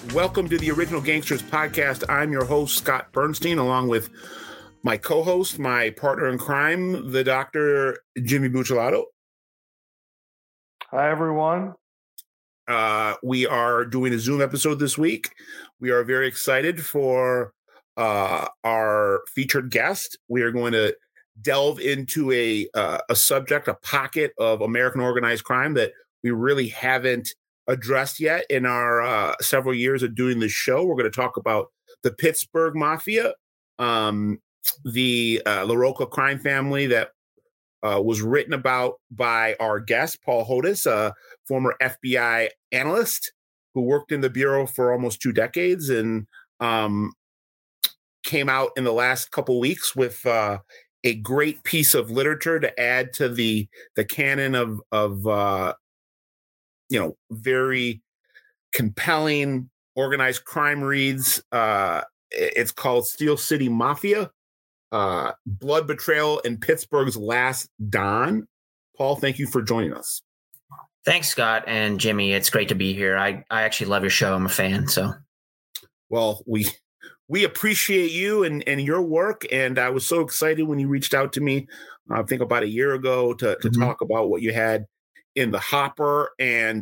Welcome to the Original Gangsters podcast. I'm your host, Scott Bernstein, along with my co-host, my partner in crime, the Dr. Jimmy Buccellato. Hi, everyone. We are doing a Zoom episode this week. We are very excited for our featured guest. We are going to delve into a subject, a pocket of American organized crime that we really haven't addressed yet in our several years of doing this show. We're going to talk about the Pittsburgh Mafia, the LaRocca crime family that was written about by our guest, Paul Hodes, a former FBI analyst who worked in the Bureau for almost 2 decades and came out in the last couple weeks with a great piece of literature to add to the canon of very compelling organized crime reads. It's called Steel City Mafia, Blood, Betrayal, and Pittsburgh's Last Don. Paul, thank you for joining us. Thanks, Scott and Jimmy. It's great to be here. I actually love your show. I'm a fan. So, well, we appreciate you and your work. And I was so excited when you reached out to me, I think about a year ago, to talk about what you had in the hopper. And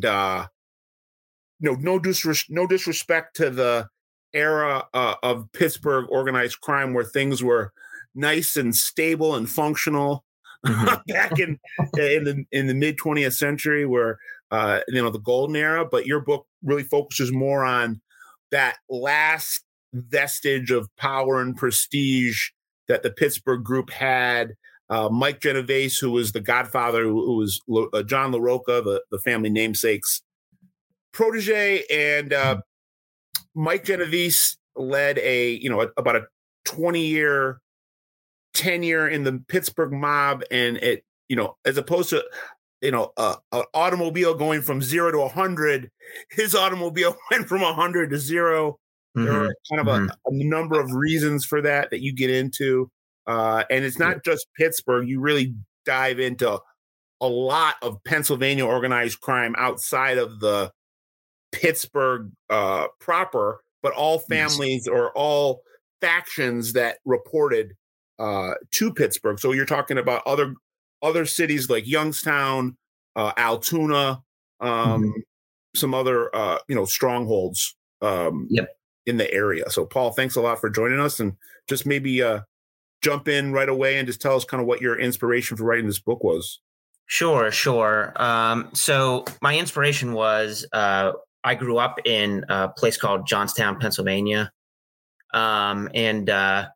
no disrespect to the era of Pittsburgh organized crime where things were nice and stable and functional back in the mid 20th century, where the golden era. But your book really focuses more on that last vestige of power and prestige that the Pittsburgh group had. Mike Genovese, who was the godfather, who was John LaRocca, the family namesake's protege, and Mike Genovese led about a 20-year tenure in the Pittsburgh mob, and it, as opposed to an automobile going from 0 to 100, his automobile went from 100 to 0. There are kind of a number of reasons for that you get into. And it's not just Pittsburgh. You really dive into a lot of Pennsylvania organized crime outside of the Pittsburgh proper, but all families or all factions that reported to Pittsburgh. So you're talking about other cities like Youngstown, Altoona, some other strongholds in the area. So Paul, thanks a lot for joining us, and just maybe jump in right away and just tell us kind of what your inspiration for writing this book was. Sure. So my inspiration was I grew up in a place called Johnstown, Pennsylvania. And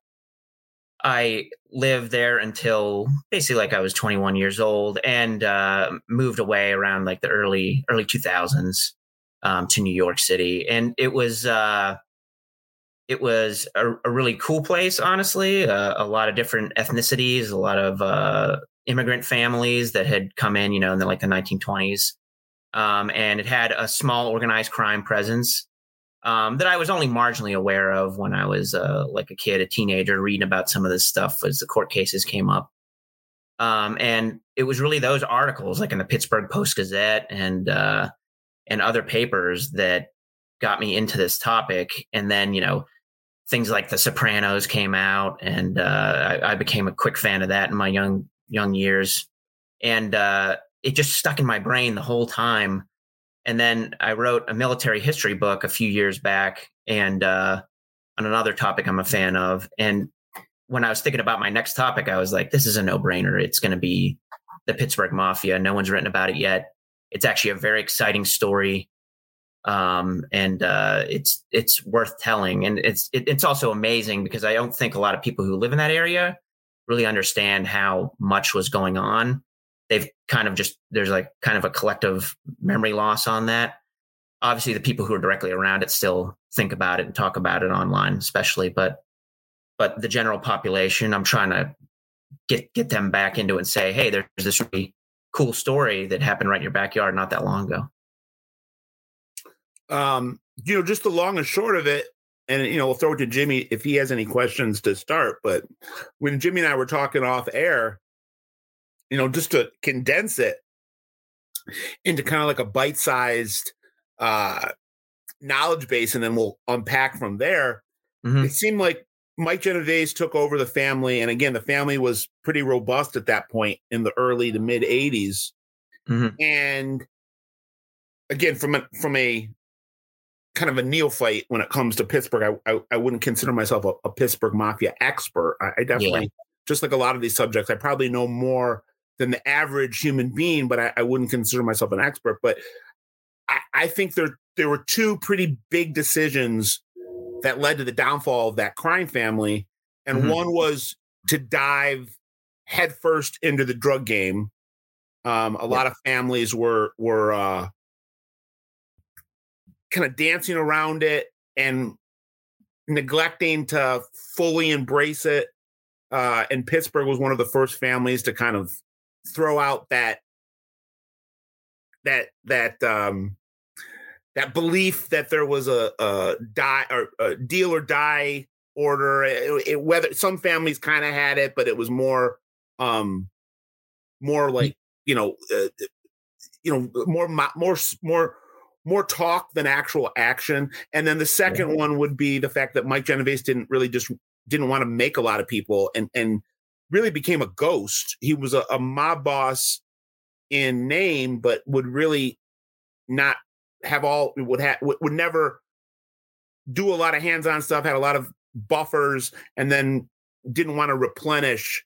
I lived there until basically I was 21 years old, and moved away around the early 2000s to New York City. And it was a really cool place, honestly. A lot of different ethnicities, a lot of immigrant families that had come in, in the 1920s. And it had a small organized crime presence that I was only marginally aware of when I was a kid, a teenager, reading about some of this stuff as the court cases came up. And it was really those articles, in the Pittsburgh Post-Gazette and other papers, that got me into this topic. And then, things like The Sopranos came out, and I became a quick fan of that in my young years. And it just stuck in my brain the whole time. And then I wrote a military history book a few years back, and on another topic I'm a fan of. And when I was thinking about my next topic, I was like, this is a no-brainer. It's going to be the Pittsburgh Mafia. No one's written about it yet. It's actually a very exciting story. And it's worth telling. And it's also amazing because I don't think a lot of people who live in that area really understand how much was going on. They've there's kind of a collective memory loss on that. Obviously the people who are directly around it still think about it and talk about it online, especially, but the general population, I'm trying to get them back into it and say, hey, there's this really cool story that happened right in your backyard not that long ago. Just the long and short of it, and, we'll throw it to Jimmy if he has any questions to start. But when Jimmy and I were talking off air, just to condense it into kind of like a bite-sized knowledge base, and then we'll unpack from there. Mm-hmm. It seemed like Mike Genovese took over the family, and again, the family was pretty robust at that point in the early to mid 80s. Mm-hmm. And again, from a kind of a neophyte when it comes to Pittsburgh, I wouldn't consider myself a Pittsburgh Mafia expert. I definitely, just like a lot of these subjects, I probably know more than the average human being, but I wouldn't consider myself an expert. But I think there were two pretty big decisions that led to the downfall of that crime family. And one was to dive headfirst into the drug game. A lot of families were kind of dancing around it and neglecting to fully embrace it. And Pittsburgh was one of the first families to kind of throw out that belief that there was a deal or die order. Whether some families kind of had it, but it was more like more talk than actual action. And then the second one would be the fact that Mike Genovese didn't want to make a lot of people and really became a ghost. He was a mob boss in name, but would really not have would never do a lot of hands-on stuff, had a lot of buffers, and then didn't want to replenish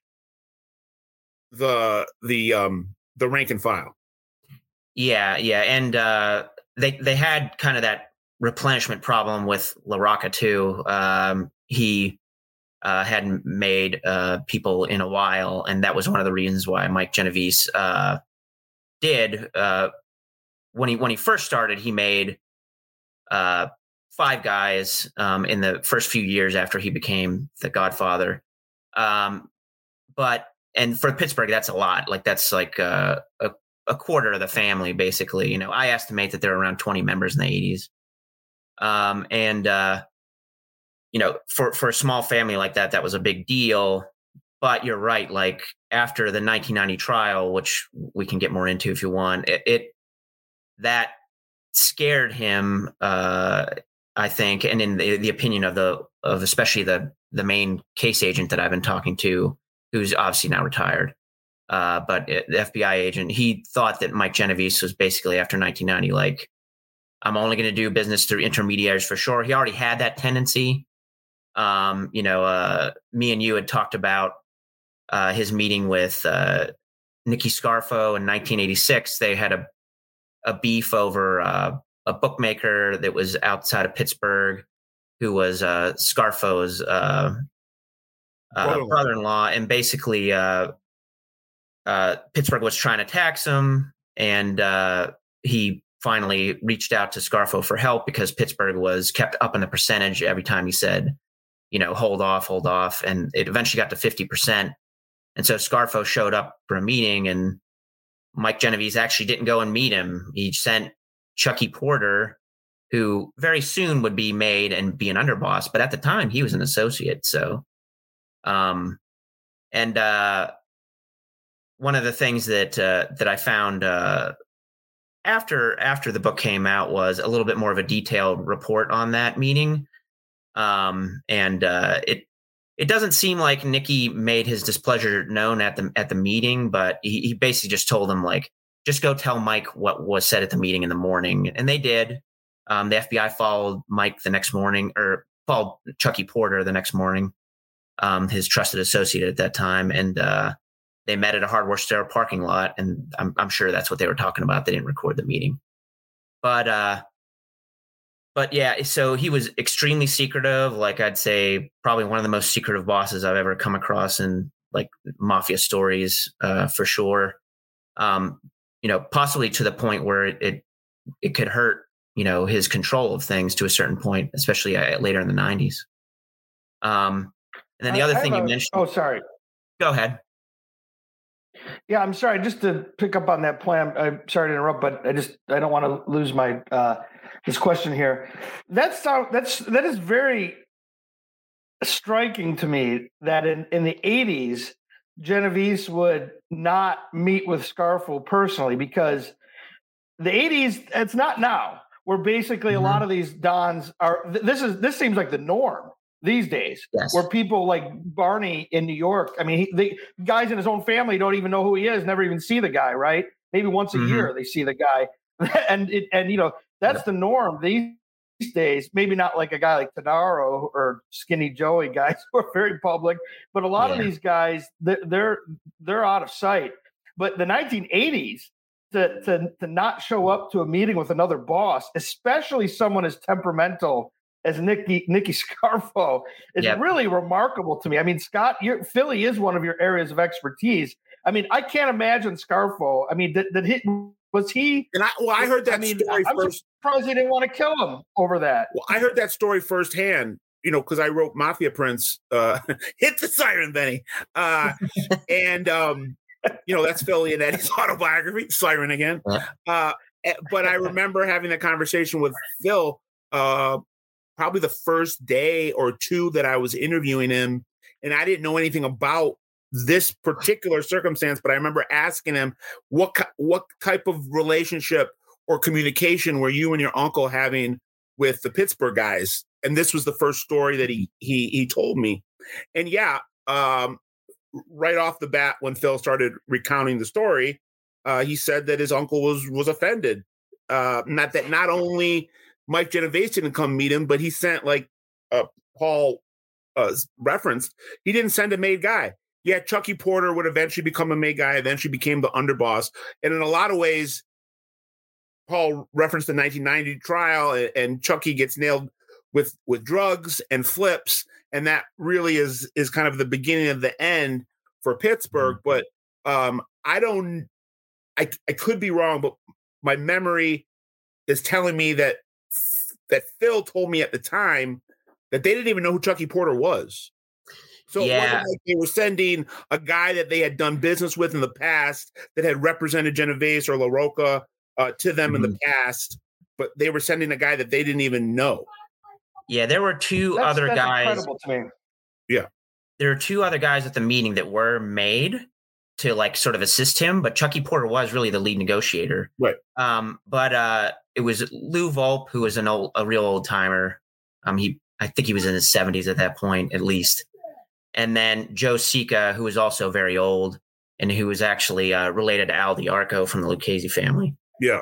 the rank and file. Yeah. And they had kind of that replenishment problem with LaRocca too. He hadn't made people in a while, and that was one of the reasons why Mike Genovese did. When he first started, he made 5 guys in the first few years after he became the Godfather. And for Pittsburgh, that's a lot. Like that's like a quarter of the family, basically. I estimate that there are around 20 members in the 80s. For a small family like that was a big deal. But you're right. Like after the 1990 trial, which we can get more into if you want, that scared him, I think, and in the opinion of especially the main case agent that I've been talking to, who's obviously now retired. But the FBI agent, he thought that Mike Genovese was basically after 1990, like, I'm only going to do business through intermediaries for sure. He already had that tendency. Me and you had talked about his meeting with Nicky Scarfo in 1986. They had a beef over a bookmaker that was outside of Pittsburgh, who was Scarfo's brother-in-law, and basically Pittsburgh was trying to tax him, and he finally reached out to Scarfo for help because Pittsburgh was kept up in the percentage every time he said, hold off, and it eventually got to 50%. And so Scarfo showed up for a meeting, and Mike Genovese actually didn't go and meet him. He sent Chucky Porter, who very soon would be made and be an underboss, but at the time he was an associate. So, one of the things that I found after the book came out was a little bit more of a detailed report on that meeting, it doesn't seem like Nicky made his displeasure known at the meeting, but he basically just told him, like, just go tell Mike what was said at the meeting in the morning. And they did. The FBI followed Mike the next morning, or followed Chucky Porter the next morning, his trusted associate at that time. And they met at a hardware store parking lot. And I'm sure that's what they were talking about. They didn't record the meeting. But yeah, so he was extremely secretive. Like, I'd say probably one of the most secretive bosses I've ever come across in like mafia stories, for sure. Possibly to the point where it could hurt, his control of things to a certain point, especially later in the 90s. And then the other thing you mentioned. Oh, sorry. Go ahead. Yeah, I'm sorry. Just to pick up on that point, I'm sorry to interrupt, but I don't want to lose my this question here. That is very striking to me that in the 80s, Genovese would not meet with Scarfo personally, because the 80s, it's not now. where basically a lot of these dons are. This seems like the norm these days, where people like Barney in New York. I mean, the guys in his own family don't even know who he is, never even see the guy. Right? Maybe once a year they see the guy, and that's the norm these days. Maybe not like a guy like Tadaro or Skinny Joey, guys who are very public, but a lot of these guys, they're out of sight. But the 1980s, to not show up to a meeting with another boss, especially someone as temperamental as Nicky Scarfo, is really remarkable to me. I mean, Scott, Philly is one of your areas of expertise. I mean, I can't imagine Scarfo. I mean, was he? And I heard that story I'm first. Surprised he didn't want to kill him over that. Well, I heard that story firsthand, because I wrote Mafia Prince, hit the siren, Benny. And, that's Philly and Eddie's autobiography, Siren again. But I remember having a conversation with Phil probably the first day or two that I was interviewing him, and I didn't know anything about this particular circumstance, but I remember asking him, what type of relationship or communication were you and your uncle having with the Pittsburgh guys? And this was the first story that he told me. And right off the bat, when Phil started recounting the story, he said that his uncle was offended. Not only Mike Genovese didn't come meet him, but he sent, like Paul referenced, he didn't send a made guy. Yeah, Chucky Porter would eventually become a made guy, eventually became the underboss. And in a lot of ways, Paul referenced the 1990 trial, and Chucky gets nailed with drugs and flips. And that really is kind of the beginning of the end for Pittsburgh. But I could be wrong, but my memory is telling me that Phil told me at the time that they didn't even know who Chucky Porter was. So it wasn't like they were sending a guy that they had done business with in the past that had represented Genovese or La Rocca to them in the past, but they were sending a guy that they didn't even know. Yeah, there were two other guys. Incredible to me. Yeah. There were two other guys at the meeting that were made to like sort of assist him, but Chucky Porter was really the lead negotiator. Right. But it was Lou Volpe, who was a real old timer. I think he was in his 70s at that point, at least. And then Joe Sika, who was also very old and who was actually related to Al DiArco from the Lucchese family. Yeah.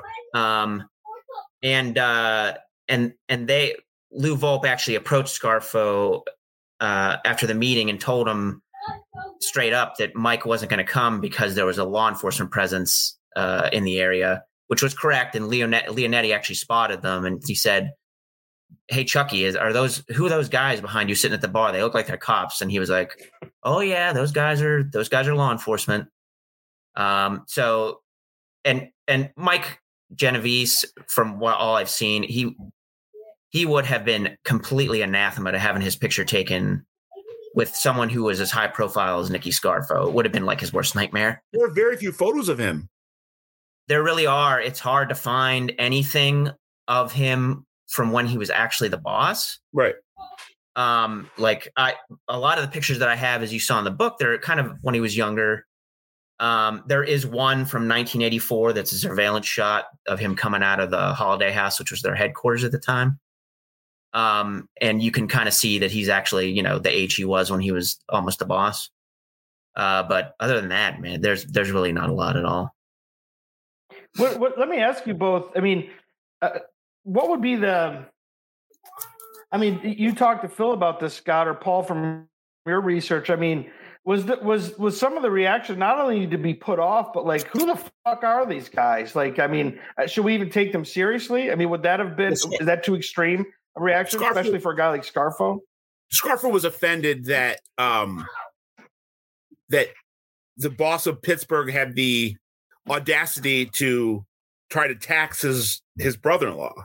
And Lou Volpe actually approached Scarfo after the meeting and told him straight up that Mike wasn't going to come because there was a law enforcement presence in the area, which was correct. And Leonetti actually spotted them, and he said, "Hey, Chucky, who are those guys behind you sitting at the bar? They look like they're cops." And he was like, "Oh yeah, those guys are law enforcement." So Mike Genovese, from all I've seen, he would have been completely anathema to having his picture taken with someone who was as high profile as Nicky Scarfo. It would have been like his worst nightmare. There are very few photos of him. There really are. It's hard to find anything of him from when he was actually the boss. Right. A lot of the pictures that I have, as you saw in the book, they're kind of when he was younger. There is one from 1984 that's a surveillance shot of him coming out of the Holiday House, which was their headquarters at the time. And you can kind of see that he's actually, the age he was when he was almost the boss. But other than that, man, there's really not a lot at all. Let me ask you both. I mean, what would be you talked to Phil about this, Scott, or Paul, from your research. I mean, was some of the reaction not only to be put off, but like, who the fuck are these guys? Like, I mean, should we even take them seriously? I mean, would that have been, is that too extreme a reaction, especially for a guy like Scarfo? Scarfo was offended that that the boss of Pittsburgh had the audacity to try to tax his brother-in-law.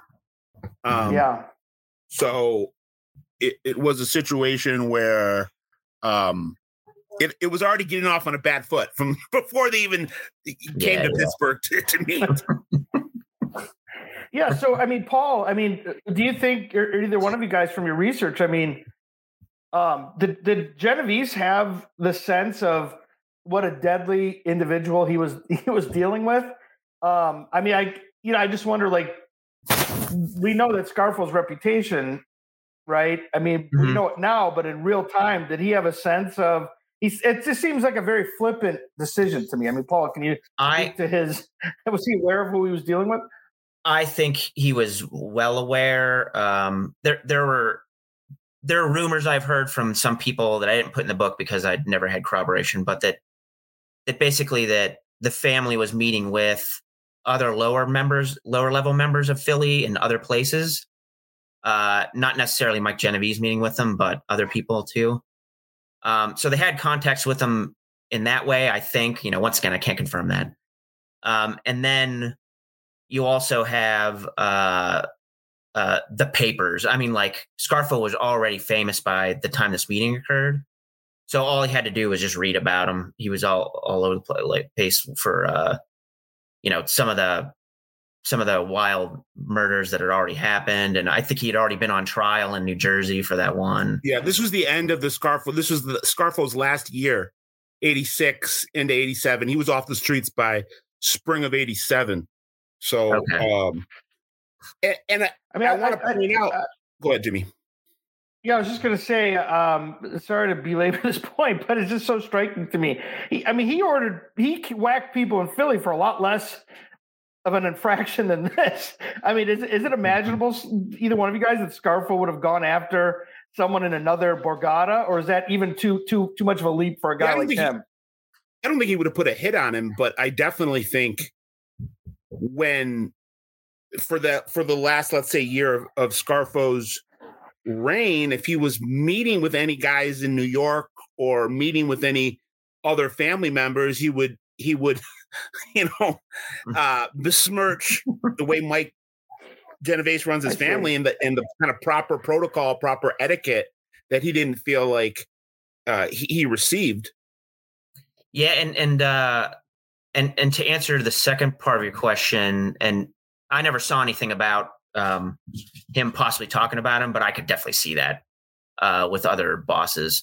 So it was a situation where it was already getting off on a bad foot from before they even came to Pittsburgh to meet. Yeah. So, I mean, Paul, do you think, or either one of you guys from your research, did Genovese have the sense of what a deadly individual he was dealing with? I just wonder, like, we know that Scarfo's reputation, right? I mean, we know it now, but in real time, did he have a sense of? It just seems like a very flippant decision to me. I mean, Paul, can you speak to his? Was he aware of who he was dealing with? I think he was well aware. There were rumors I've heard from some people that I didn't put in the book because I'd never had corroboration, but that basically that the family was meeting with other lower level members of Philly in other places. Not necessarily Mike Genovese meeting with them, but other people too. So they had contacts with them in that way, I think. Once again, I can't confirm that. And then you also have the papers. I mean, like, Scarfo was already famous by the time this meeting occurred. So all he had to do was just read about him. He was all over the place for, some of the wild murders that had already happened. And I think he had already been on trial in New Jersey for that one. Yeah, this was the end of the Scarfo. This was the Scarfo's last year, 86 into 87. He was off the streets by spring of 87. So, okay. I want to point out. Go ahead, Jimmy. Yeah, I was just going to say, sorry to belabor this point, but it's just so striking to me. He whacked people in Philly for a lot less of an infraction than this. I mean, is it imaginable, either one of you guys, that Scarfo would have gone after someone in another Borgata, or is that even too much of a leap for a guy like him? I don't think he would have put a hit on him, but I definitely think for the last, let's say, year of Scarfo's reign, if he was meeting with any guys in New York or meeting with any other family members, he would besmirch the way Mike Genovese runs his family and the kind of proper protocol, proper etiquette that he didn't feel like he received. Yeah, and to answer the second part of your question, and I never saw anything about him possibly talking about him, but I could definitely see that with other bosses.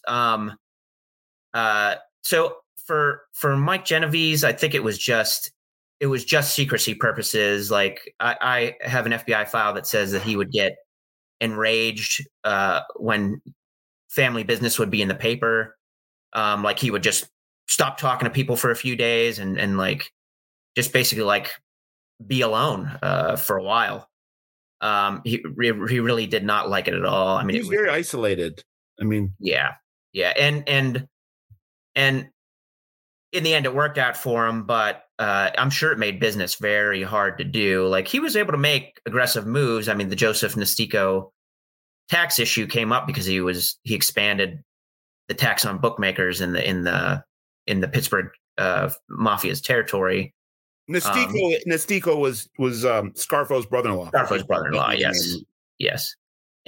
So for Mike Genovese, I think it was just secrecy purposes. Like, I have an FBI file that says that he would get enraged when family business would be in the paper. Like, he would just stop talking to people for a few days and like just basically like be alone for a while. He really did not like it at all. I mean, he was very isolated. I mean, yeah, and in the end, it worked out for him, but I'm sure it made business very hard to do. Like, he was able to make aggressive moves. I mean, the Joseph Nastico tax issue came up because he expanded the tax on bookmakers in the Pittsburgh Mafia's territory. Nastico was Scarfo's brother-in-law. Scarfo's brother-in-law, yes,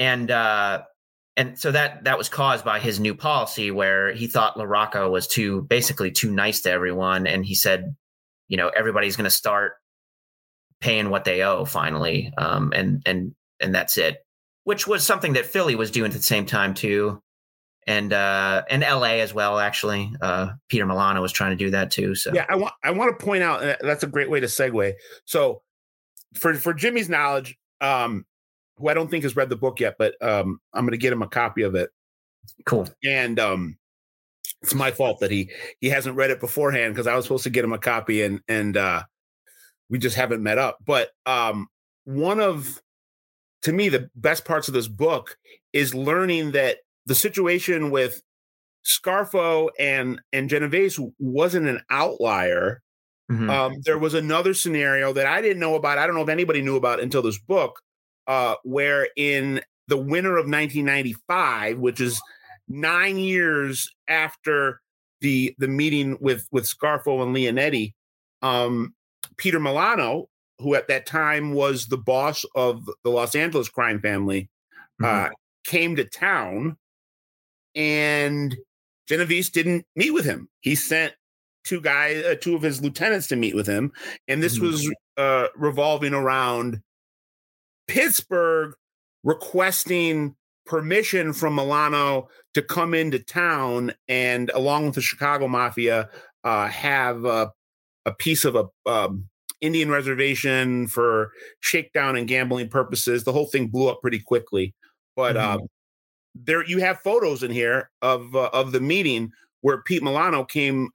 and so that was caused by his new policy where he thought LaRocca was too nice to everyone, and he said, everybody's going to start paying what they owe finally, and that's it. Which was something that Philly was doing at the same time too. And LA as well, actually. Peter Milano was trying to do that too. So yeah, I want to point out that's a great way to segue. So for Jimmy's knowledge, who I don't think has read the book yet, but I'm going to get him a copy of it. Cool. And it's my fault that he hasn't read it beforehand, because I was supposed to get him a copy and we just haven't met up. But one of, to me, the best parts of this book is learning that the situation with Scarfo and Genovese wasn't an outlier. Mm-hmm. There was another scenario that I didn't know about. I don't know if anybody knew about until this book, where in the winter of 1995, which is 9 years after the meeting with Scarfo and Leonetti, Peter Milano, who at that time was the boss of the Los Angeles crime family, came to town. And Genovese didn't meet with him. He sent two of his lieutenants to meet with him. And this was revolving around Pittsburgh requesting permission from Milano to come into town and, along with the Chicago Mafia, have a piece of Indian reservation for shakedown and gambling purposes. The whole thing blew up pretty quickly. But there you have photos in here of the meeting where Pete Milano came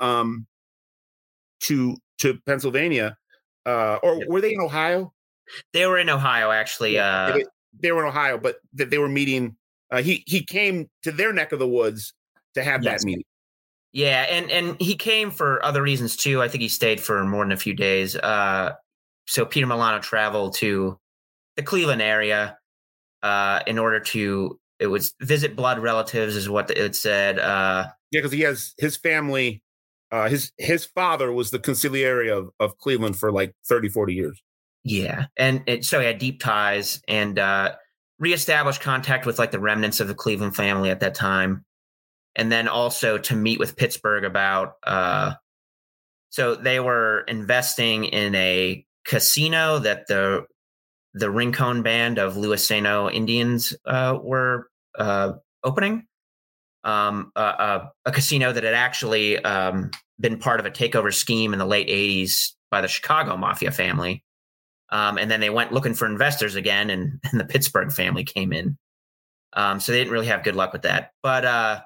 to Pennsylvania, or were they in Ohio? They were in Ohio, actually. They were in Ohio, but they were meeting. He came to their neck of the woods to have that meeting. Yeah, and he came for other reasons too. I think he stayed for more than a few days. So Peter Milano traveled to the Cleveland area in order to visit blood relatives, is what it said. Because he has his family. His father was the consigliere of Cleveland for like 30, 40 years. Yeah, and so he had deep ties and reestablished contact with like the remnants of the Cleveland family at that time. And then also to meet with Pittsburgh about, so they were investing in a casino that the Rincon band of Luiseno Indians were opening. A casino that had actually been part of a takeover scheme in the late 80s by the Chicago Mafia family. And then they went looking for investors again, and the Pittsburgh family came in. So they didn't really have good luck with that. But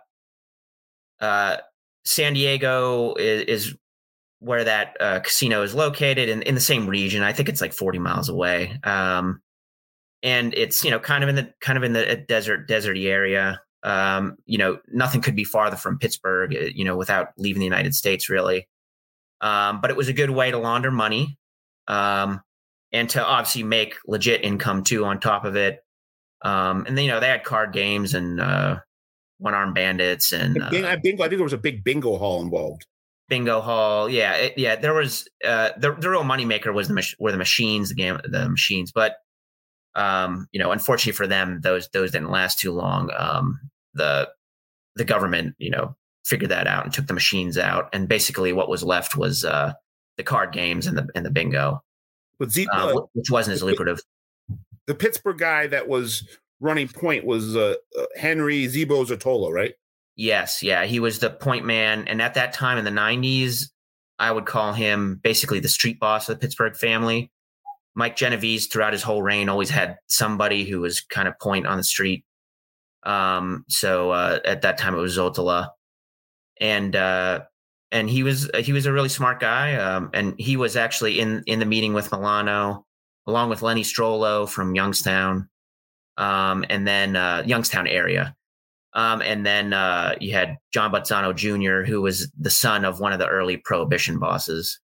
San Diego is where that casino is located, in the same region. I think it's like 40 miles away. And it's, kind of in the deserty area. Nothing could be farther from Pittsburgh, without leaving the United States, really. But it was a good way to launder money, and to obviously make legit income too on top of it. And then, they had card games and one-armed bandits and bingo. I think there was a big bingo hall involved. Bingo hall, yeah. There was the real moneymaker were the machines, the machines. But unfortunately for them, those didn't last too long. The government, figured that out and took the machines out, and basically what was left was the card games and the bingo, which wasn't as lucrative. The Pittsburgh guy that was running point was Henry Zebo Zotolo, right? Yes, yeah, he was the point man, and at that time in the 90s, I would call him basically the street boss of the Pittsburgh family. Mike Genovese, throughout his whole reign, always had somebody who was kind of point on the street. So at that time, it was Zotola, and he was a really smart guy, and he was actually in the meeting with Milano, along with Lenny Strollo from Youngstown. And then Youngstown area. And then you had John Bazzano Jr., who was the son of one of the early Prohibition bosses.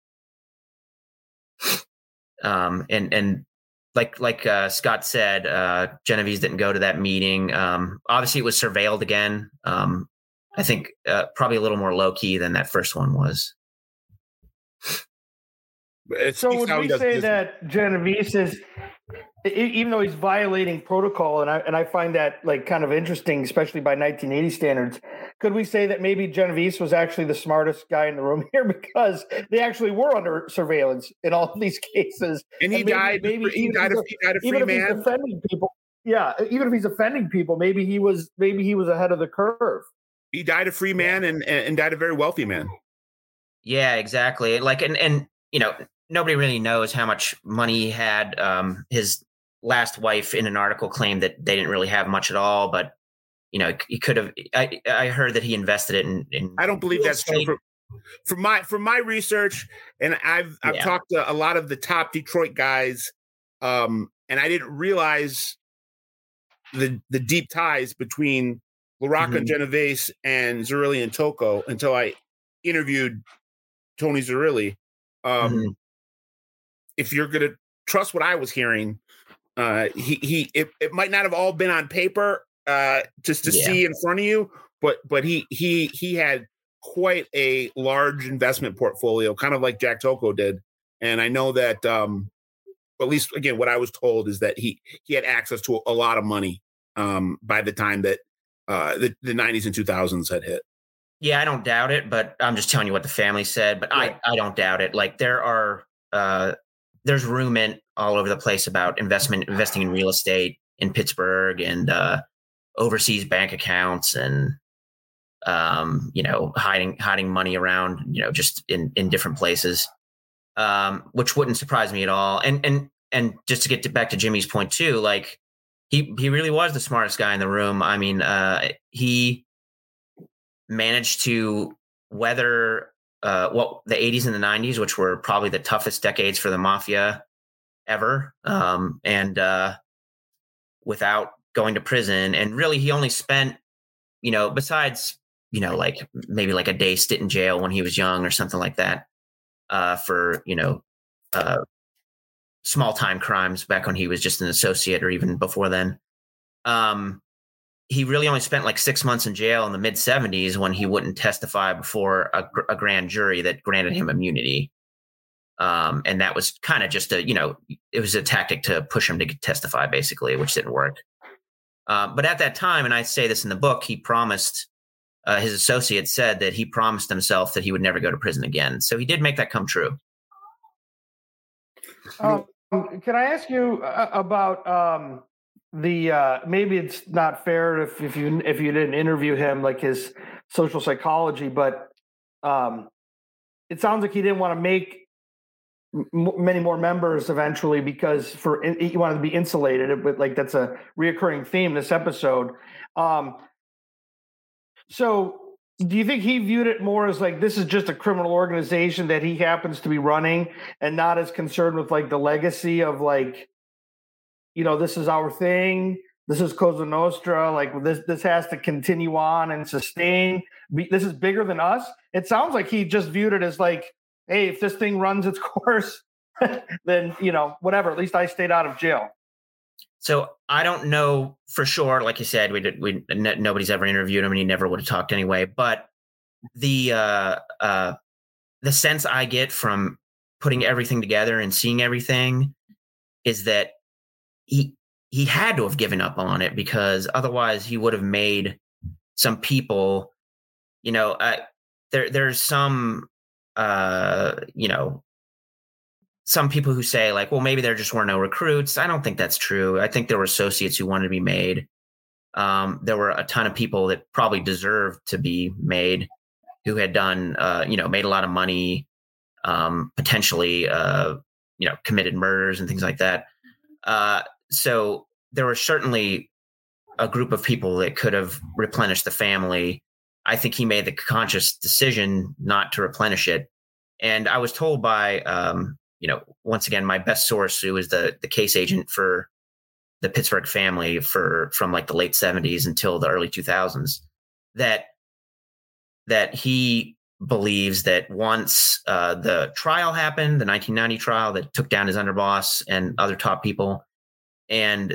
And like Scott said, Genovese didn't go to that meeting. Obviously, it was surveilled again. I think probably a little more low key than that first one was. So would we say that Genovese is, even though he's violating protocol, and I find that like kind of interesting, especially by 1980 standards, could we say that maybe Genovese was actually the smartest guy in the room here, because they actually were under surveillance in all of these cases? And he died a free man. He's offending people. Yeah, even if he's offending people, maybe he was ahead of the curve. He died a free man and died a very wealthy man. Yeah, exactly. Like, and nobody really knows how much money he had. His last wife, in an article, claimed that they didn't really have much at all, but he could have. I heard that he invested it in I don't believe that's true. From my research, and I've talked to a lot of the top Detroit guys, and I didn't realize the deep ties between LaRocca and Genovese and Zerilli and Tocco until I interviewed Tony Zerilli. If you're going to trust what I was hearing, it might not have all been on paper just to see in front of you, but he had quite a large investment portfolio, kind of like Jack Tocco did. And I know that, at least again, what I was told is that he had access to a lot of money by the time that the 90s and 2000s had hit. Yeah, I don't doubt it, but I'm just telling you what the family said. But right. I don't doubt it. Like there's rumor all over the place about investing in real estate in Pittsburgh and overseas bank accounts and hiding money around, just in different places. which wouldn't surprise me at all. And just to get back to Jimmy's point too, like he really was the smartest guy in the room. I mean, he managed to weather the 80s and the 90s, which were probably the toughest decades for the mafia ever, and without going to prison. And really, he only spent, besides, like maybe like a day stint in jail when he was young or something like that, for small time crimes back when he was just an associate or even before then. He really only spent like 6 months in jail in the mid 70s when he wouldn't testify before a grand jury that granted him immunity. And that was kind of just it was a tactic to push him to testify, basically, which didn't work. But at that time, and I say this in the book, he promised, his associate said that he promised himself that he would never go to prison again. So he did make that come true. Can I ask you about maybe it's not fair if you didn't interview him, like his social psychology, but it sounds like he didn't want to make many more members eventually because he wanted to be insulated, but like that's a reoccurring theme in this episode. So do you think he viewed it more as like this is just a criminal organization that he happens to be running and not as concerned with like the legacy of like, this is our thing. This is Cosa Nostra. Like this has to continue on and sustain. This is bigger than us. It sounds like he just viewed it as like, hey, if this thing runs its course, then, whatever, at least I stayed out of jail. So I don't know for sure. Like you said, nobody's ever interviewed him and he never would have talked anyway. But the sense I get from putting everything together and seeing everything is that he had to have given up on it, because otherwise he would have made some people, there's some, some people who say like, well, maybe there just were no recruits. I don't think that's true. I think there were associates who wanted to be made. There were a ton of people that probably deserved to be made, who had done, made a lot of money, potentially, committed murders and things like that. So there were certainly a group of people that could have replenished the family. I think he made the conscious decision not to replenish it. And I was told by, once again, my best source, who was the case agent for the Pittsburgh family from like the late 70s until the early 2000s, that he believes that once the trial happened, the 1990 trial that took down his underboss and other top people, and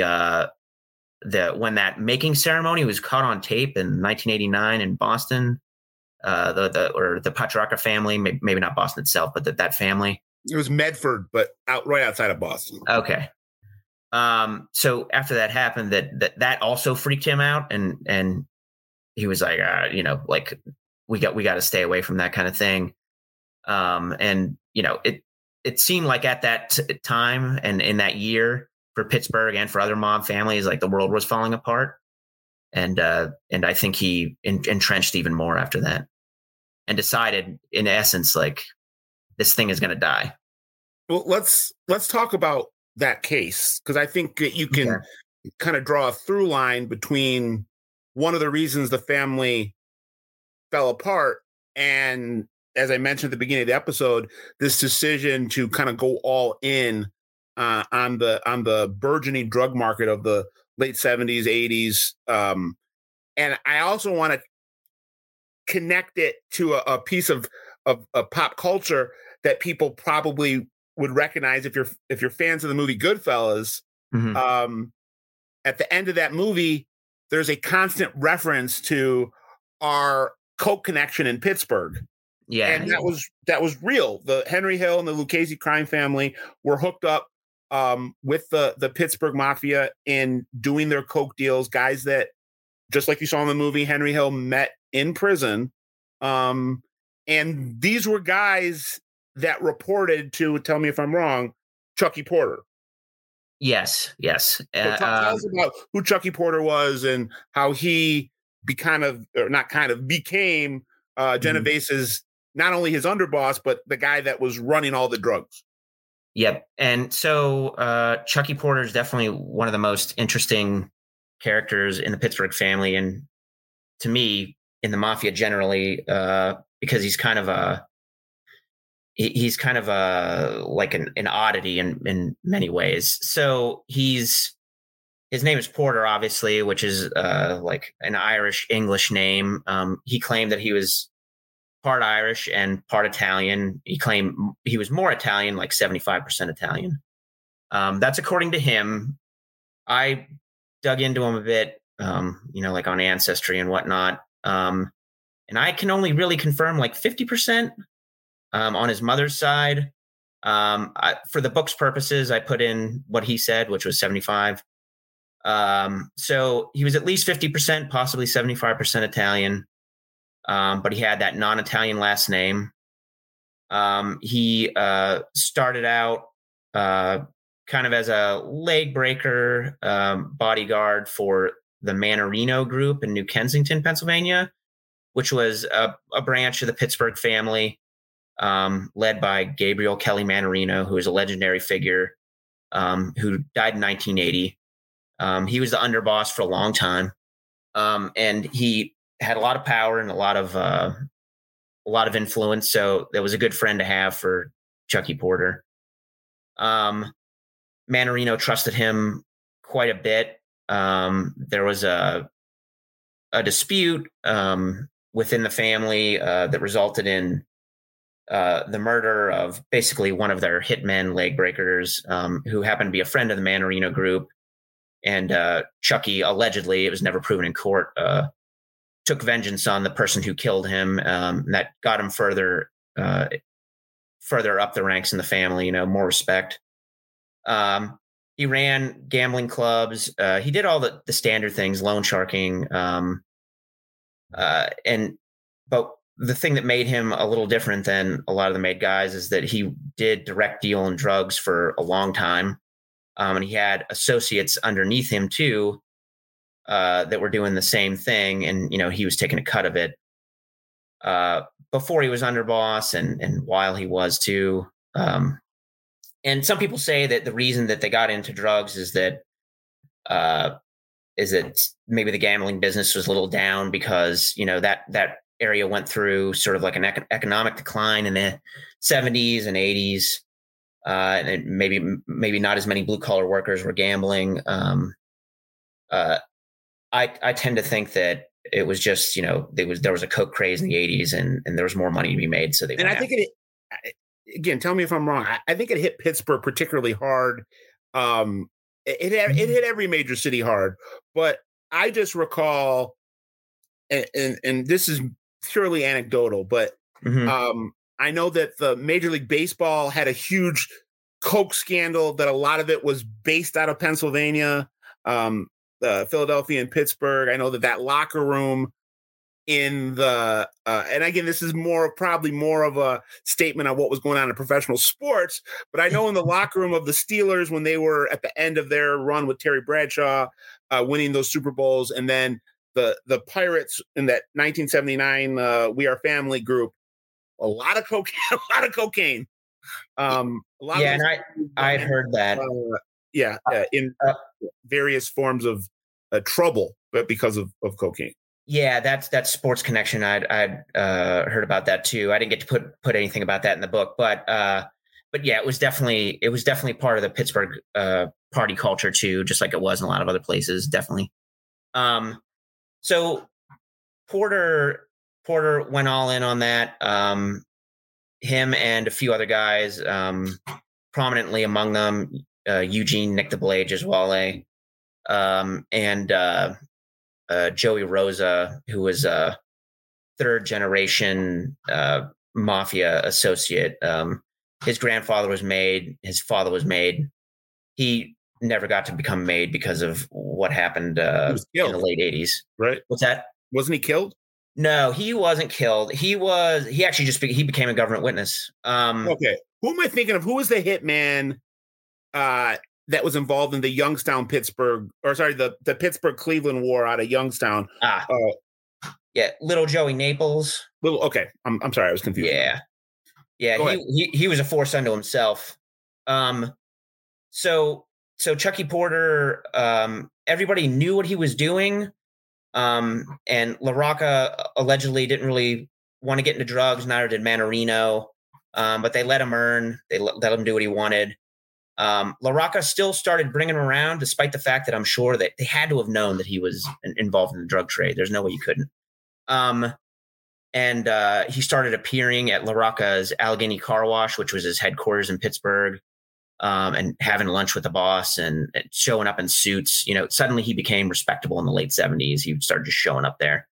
when that making ceremony was caught on tape in 1989 in Boston, the Patriarca family, maybe not Boston itself, but that family. It was Medford, but right outside of Boston. Okay. So after that happened, that also freaked him out, and he was like, like we got to stay away from that kind of thing. And it seemed like at that time and in that year for Pittsburgh and for other mob families, like the world was falling apart. And I think he entrenched even more after that, and decided, in essence, like this thing is going to die. Well, let's talk about that case, because I think that you can kind of draw a through line between one of the reasons the family fell apart and, as I mentioned at the beginning of the episode, this decision to kind of go all in on the burgeoning drug market of the late 70s, 80s. And I also want to connect it to a piece of pop culture that people probably would recognize if you're fans of the movie Goodfellas. Mm-hmm. At the end of that movie, there's a constant reference to our Coke connection in Pittsburgh. Yeah. And that was real. The Henry Hill and the Lucchese crime family were hooked up with the Pittsburgh Mafia in doing their Coke deals, guys that, just like you saw in the movie, Henry Hill met in prison. And these were guys that reported to, tell me if I'm wrong, Chucky Porter. Yes. So tell us about who Chucky Porter was and how he became Genovese's not only his underboss, but the guy that was running all the drugs. Yep. And so Chucky Porter is definitely one of the most interesting characters in the Pittsburgh family, and to me, in the mafia generally, because he's kind of like an oddity in many ways. So his name is Porter, obviously, which is like an Irish English name. He claimed that he was part Irish and part Italian. He claimed he was more Italian, like 75% Italian. That's according to him. I dug into him a bit, like on Ancestry and whatnot. And I can only really confirm like 50% on his mother's side. For the book's purposes, I put in what he said, which was 75. So he was at least 50%, possibly 75% Italian. But he had that non-Italian last name. He started out kind of as a leg breaker bodyguard for the Mannarino Group in New Kensington, Pennsylvania, which was a branch of the Pittsburgh family led by Gabriel Kelly Mannarino, who is a legendary figure who died in 1980. He was the underboss for a long time, and he had a lot of power and a lot of influence. So that was a good friend to have for Chucky Porter. Mannarino trusted him quite a bit. There was a dispute within the family that resulted in the murder of basically one of their hitmen, leg breakers, who happened to be a friend of the Mannarino Group. And Chucky, allegedly, it was never proven in court, took vengeance on the person who killed him. That got him further up the ranks in the family, more respect. He ran gambling clubs. He did all the standard things, loan sharking. But the thing that made him a little different than a lot of the made guys is that he did direct deal in drugs for a long time. And he had associates underneath him too, that were doing the same thing. And, he was taking a cut of it before he was underboss and while he was too. And some people say that the reason that they got into drugs is that maybe the gambling business was a little down because, that area went through sort of like an economic decline in the 70s and 80s. And maybe not as many blue collar workers were gambling. I tend to think that it was just, there was a coke craze in the 80s and there was more money to be made. So I think again, tell me if I'm wrong. I think it hit Pittsburgh particularly hard. It hit every major city hard, but I just recall, and this is purely anecdotal, but I know that the Major League Baseball had a huge coke scandal that a lot of it was based out of Pennsylvania, Philadelphia and Pittsburgh. I know that locker room in the and again, this is probably more of a statement on what was going on in professional sports, but I know in the locker room of the Steelers when they were at the end of their run with Terry Bradshaw, winning those Super Bowls, and then the Pirates in that 1979 We Are Family group, a lot of cocaine. And I heard that. In various forms of trouble, but because of cocaine. Yeah, that's Sports Connection. I'd heard about that too. I didn't get to put anything about that in the book, but yeah, it was definitely part of the Pittsburgh party culture too, just like it was in a lot of other places. Definitely. So Porter went all in on that. Him and a few other guys, prominently among them, Eugene Nick the Blade Giswale, and Joey Rosa, who was a third generation mafia associate. His grandfather was made, his father was made. He never got to become made because of what happened in the late 80s. Right. What's that? Wasn't he killed? No, he wasn't killed. He actually he became a government witness. Okay. Who am I thinking of? Who was the hitman that was involved in the Youngstown, the Pittsburgh Cleveland War out of Youngstown? Yeah, Little Joey Naples. Little okay. I'm sorry, I was confused. Yeah. He was a force unto himself. So Chucky Porter, everybody knew what he was doing. And LaRocca allegedly didn't really want to get into drugs, neither did Mannarino. But they let him earn. They let him do what he wanted. LaRocca still started bringing him around, despite the fact that I'm sure that they had to have known that he was involved in the drug trade. There's no way you couldn't. And he started appearing at LaRocca's Allegheny Car Wash, which was his headquarters in Pittsburgh, and having lunch with the boss and showing up in suits. You know, suddenly he became respectable in the late 70s. He started just showing up there.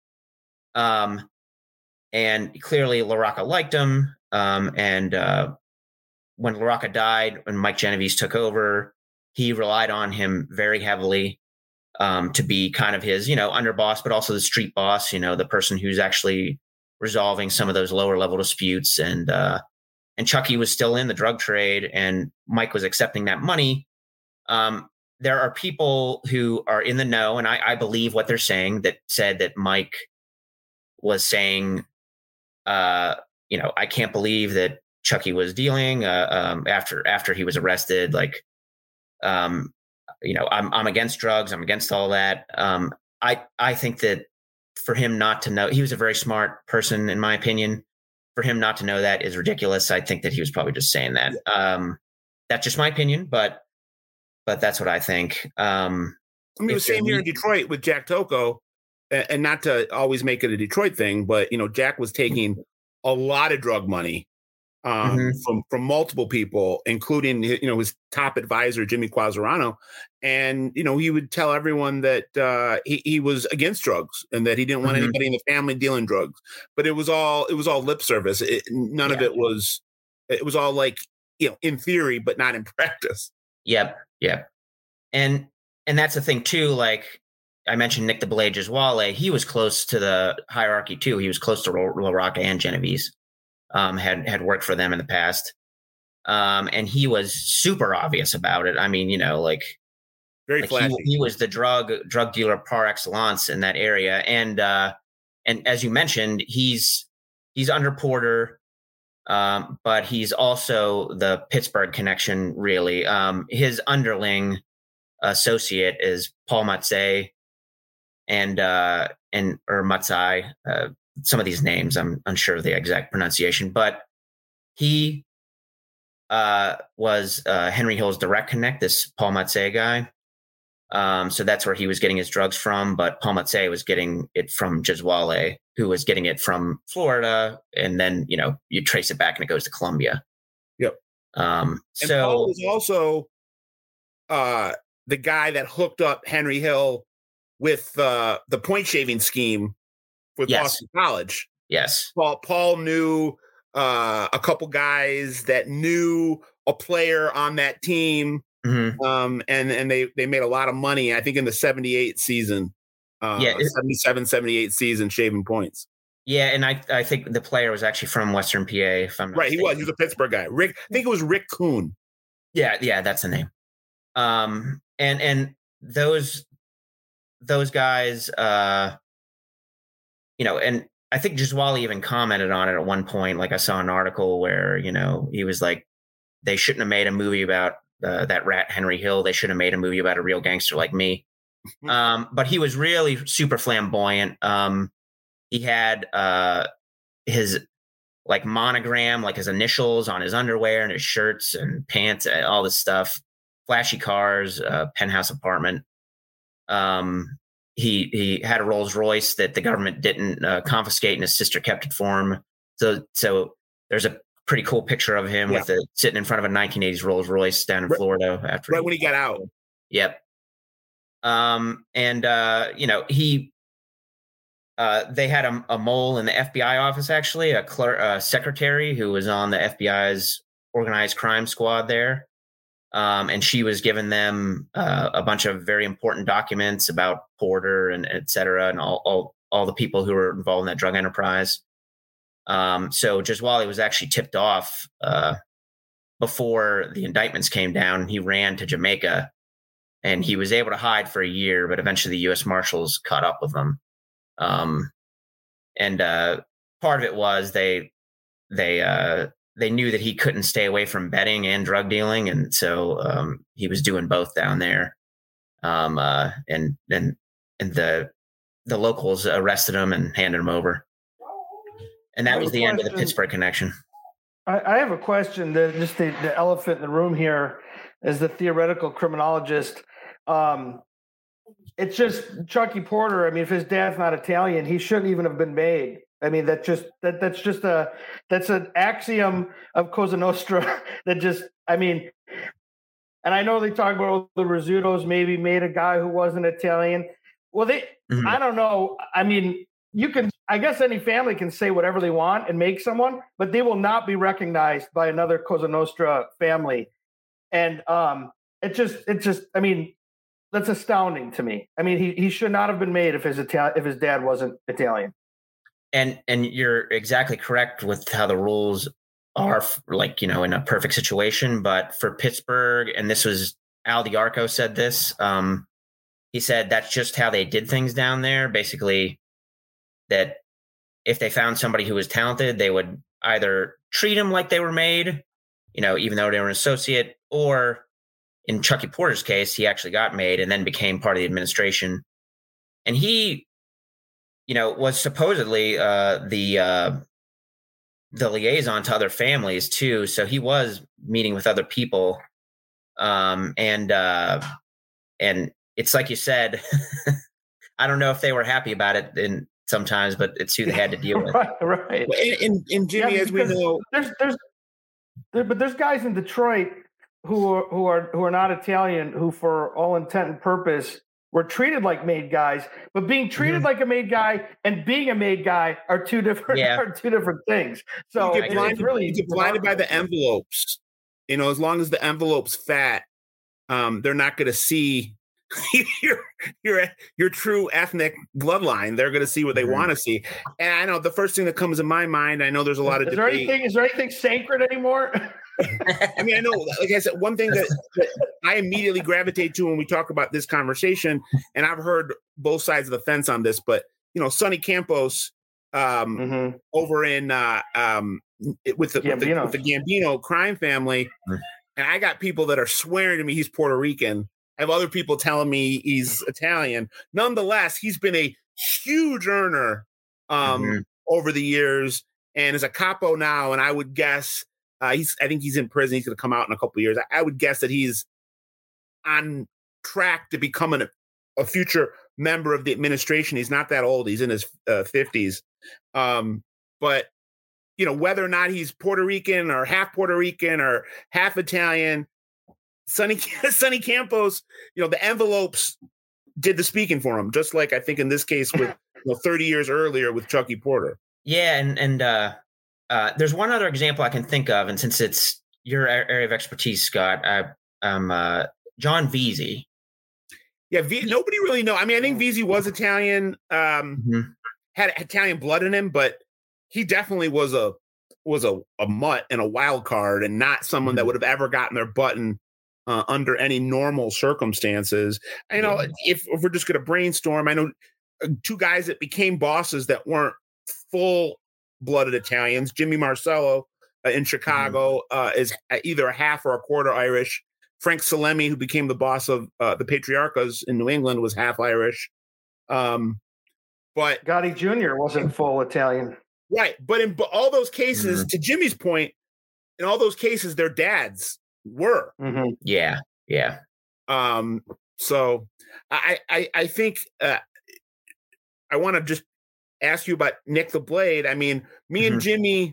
And clearly LaRocca liked him. And when LaRocca died, when Mike Genovese took over, he relied on him very heavily to be kind of his, underboss, but also the street boss, the person who's actually resolving some of those lower level disputes. And Chucky was still in the drug trade, and Mike was accepting that money. There are people who are in the know, and I believe what they're saying, that said that Mike was saying, I can't believe that Chucky was dealing after he was arrested. Like, I'm against drugs. I'm against all that. I think that for him not to know, he was a very smart person, in my opinion. For him not to know that is ridiculous. I think that he was probably just saying that. That's just my opinion, but that's what I think. The same here in Detroit with Jack Tocco, and not to always make it a Detroit thing, but Jack was taking a lot of drug money from multiple people, including his top advisor Jimmy Quazarano, and he would tell everyone that he was against drugs and that he didn't want anybody in the family dealing drugs. But it was all lip service. None of it was. It was all like in theory, but not in practice. Yep. And that's the thing too. Like I mentioned, Nick the Blade Gesuale, he was close to the hierarchy too. He was close to LaRocca and Genovese. Had worked for them in the past. And he was super obvious about it. I mean, very flashy. He was the drug dealer par excellence in that area. And as you mentioned, he's under Porter, but he's also the Pittsburgh connection, really. His underling associate is Paul Matsei or Matsai. Some of these names, I'm unsure of the exact pronunciation, but he was Henry Hill's direct connect, this Paul Matsei guy. So that's where he was getting his drugs from, but Paul Matsei was getting it from Gesuale, who was getting it from Florida, and then you trace it back and it goes to Colombia. Yep. And Paul was also the guy that hooked up Henry Hill with the point shaving scheme with Boston College. Yes. Paul knew a couple guys that knew a player on that team. And they made a lot of money, I think, in the 78 season. 77, 78 season shaving points. Yeah, and I think the player was actually from Western PA, if I'm not mistaken. He was a Pittsburgh guy. I think it was Rick Kuhn. Yeah, that's the name. And those guys, and I think Gesuale even commented on it at one point. Like I saw an article where, he was like, they shouldn't have made a movie about that rat Henry Hill. They should have made a movie about a real gangster like me. But he was really super flamboyant. He had his like monogram, like his initials on his underwear and his shirts and pants, all this stuff, flashy cars, penthouse apartment. He had a Rolls Royce that the government didn't confiscate, and his sister kept it for him. So there's a pretty cool picture of him with it sitting in front of a 1980s Rolls Royce down in Florida after when he got out. Yep. They had a mole in the FBI office, actually, a secretary who was on the FBI's organized crime squad there. And she was giving them a bunch of very important documents about Porter and et cetera, and all the people who were involved in that drug enterprise. So Gesuale was actually tipped off before the indictments came down. He ran to Jamaica, and he was able to hide for a year, but eventually the U.S. Marshals caught up with him. And part of it was they knew that he couldn't stay away from betting and drug dealing, and so he was doing both down there. And the locals arrested him and handed him over, and that was the end of the Pittsburgh connection. I have a question. Just the elephant in the room here, as the theoretical criminologist. It's just Chucky Porter. I mean, if his dad's not Italian, he shouldn't even have been made. I mean, that's an axiom of Cosa Nostra that just, I mean, and I know they talk about the Rizzutos maybe made a guy who wasn't Italian. Well, I don't know. I mean, I guess any family can say whatever they want and make someone, but they will not be recognized by another Cosa Nostra family. And it just, I mean, that's astounding to me. I mean, he should not have been made if his dad wasn't Italian. And you're exactly correct with how the rules are, like, you know, in a perfect situation. But for Pittsburgh, and this was Al Diarco said this, he said that's just how they did things down there. Basically, that if they found somebody who was talented, they would either treat them like they were made, you know, even though they were an associate, or in Chucky Porter's case, he actually got made and then became part of the administration. And he, you know, was supposedly the liaison to other families too. So he was meeting with other people, and it's like you said, I don't know if they were happy about it sometimes, but it's who they had to deal with. Right. And Jimmy, as we know, there's guys in Detroit who are not Italian, who for all intent and purpose were treated like made guys, but being treated like a made guy and being a made guy are two different things. So you get blinded by the envelopes. You know, as long as the envelope's fat, they're not going to see your true ethnic bloodline. They're going to see what they want to see. And I know the first thing that comes to my mind, I know there's a lot of debate. Is there anything sacred anymore? I mean, I know, like I said, one thing that I immediately gravitate to when we talk about this conversation, and I've heard both sides of the fence on this, but, you know, Sonny Campos over in with the Gambino crime family, and I got people that are swearing to me he's Puerto Rican. I have other people telling me he's Italian. Nonetheless, he's been a huge earner over the years and is a capo now, and I would guess I think he's in prison. He's going to come out in a couple of years. I would guess that he's on track to become a future member of the administration. He's not that old. He's in his 50s. But, you know, whether or not he's Puerto Rican or half Puerto Rican or half Italian, Sonny Campos, you know, the envelopes did the speaking for him, just like I think in this case with 30 years earlier with Chucky Porter. Yeah, and there's one other example I can think of, and since it's your area of expertise, Scott, John Veazey. Yeah, nobody really know. I mean, I think Veazey was Italian, had Italian blood in him, but he definitely was a mutt and a wild card, and not someone that would have ever gotten their button under any normal circumstances. You know, if we're just going to brainstorm, I know two guys that became bosses that weren't full-blooded Italians. Jimmy Marcello in Chicago is either a half or a quarter Irish. Frank Salemi, who became the boss of the Patriarchas in New England, was half Irish. But Gotti Jr. wasn't full Italian. Right. But in all those cases, to Jimmy's point, in all those cases, their dads were. Yeah. Yeah. So I think I want to just ask you about Nick the Blade. I mean, me and Jimmy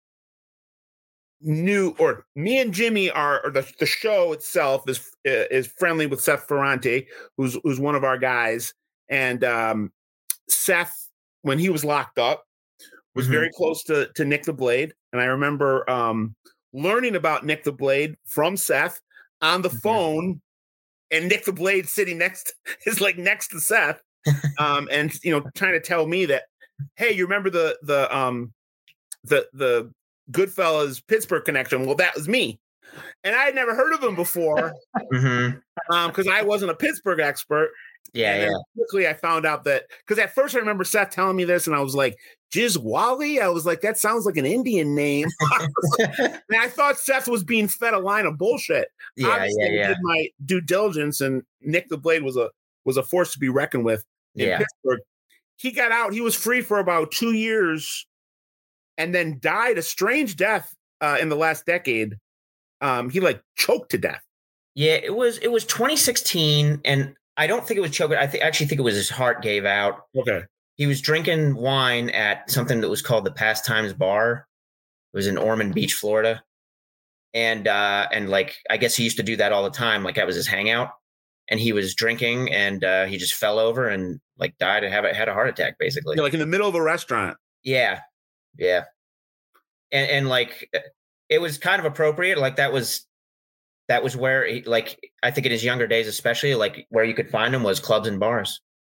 are the show itself is friendly with Seth Ferrante, who's one of our guys. And Seth, when he was locked up, was very close to Nick the Blade. And I remember learning about Nick the Blade from Seth on the phone, and Nick the Blade sitting next to Seth. And, you know, trying to tell me that, hey, you remember the Goodfellas Pittsburgh connection? Well, that was me. And I had never heard of him before because I wasn't a Pittsburgh expert. Yeah. Quickly I found out that, because at first I remember Seth telling me this, and I was like, Jizwali. I was like, that sounds like an Indian name. And I thought Seth was being fed a line of bullshit. Obviously, I did my due diligence, and Nick the Blade was a force to be reckoned with in Pittsburgh. He got out. He was free for about 2 years, and then died a strange death in the last decade. He like choked to death. Yeah, it was 2016, and I don't think it was choking. I actually think it was his heart gave out. Okay. He was drinking wine at something that was called the Pastimes Bar. It was in Ormond Beach, Florida. And like, I guess he used to do that all the time. Like, that was his hangout. And he was drinking, and he just fell over and like died and had a heart attack, basically. Yeah, like in the middle of a restaurant. Yeah. Yeah. And like, it was kind of appropriate. Like, that was where he, like, I think in his younger days, especially, like, where you could find him was clubs and bars.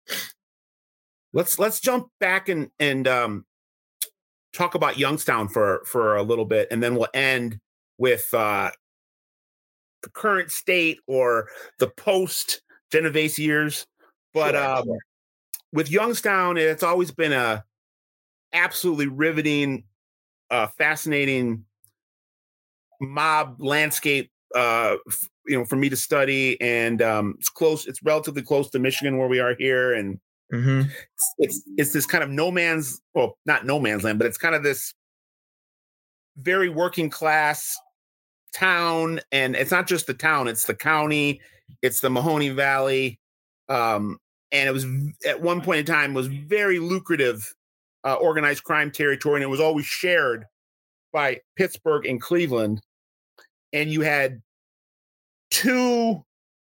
Let's jump back and talk about Youngstown for a little bit, and then we'll end with the current state or the post Genovese years. But with Youngstown, it's always been a absolutely riveting, fascinating mob landscape. For me to study, and it's relatively close to Michigan where we are here, and it's this kind of not no man's land, but it's kind of this very working class town. And it's not just the town, it's the county, it's the Mahoney Valley. And it was at one point in time was very lucrative organized crime territory, and it was always shared by Pittsburgh and Cleveland. And you had two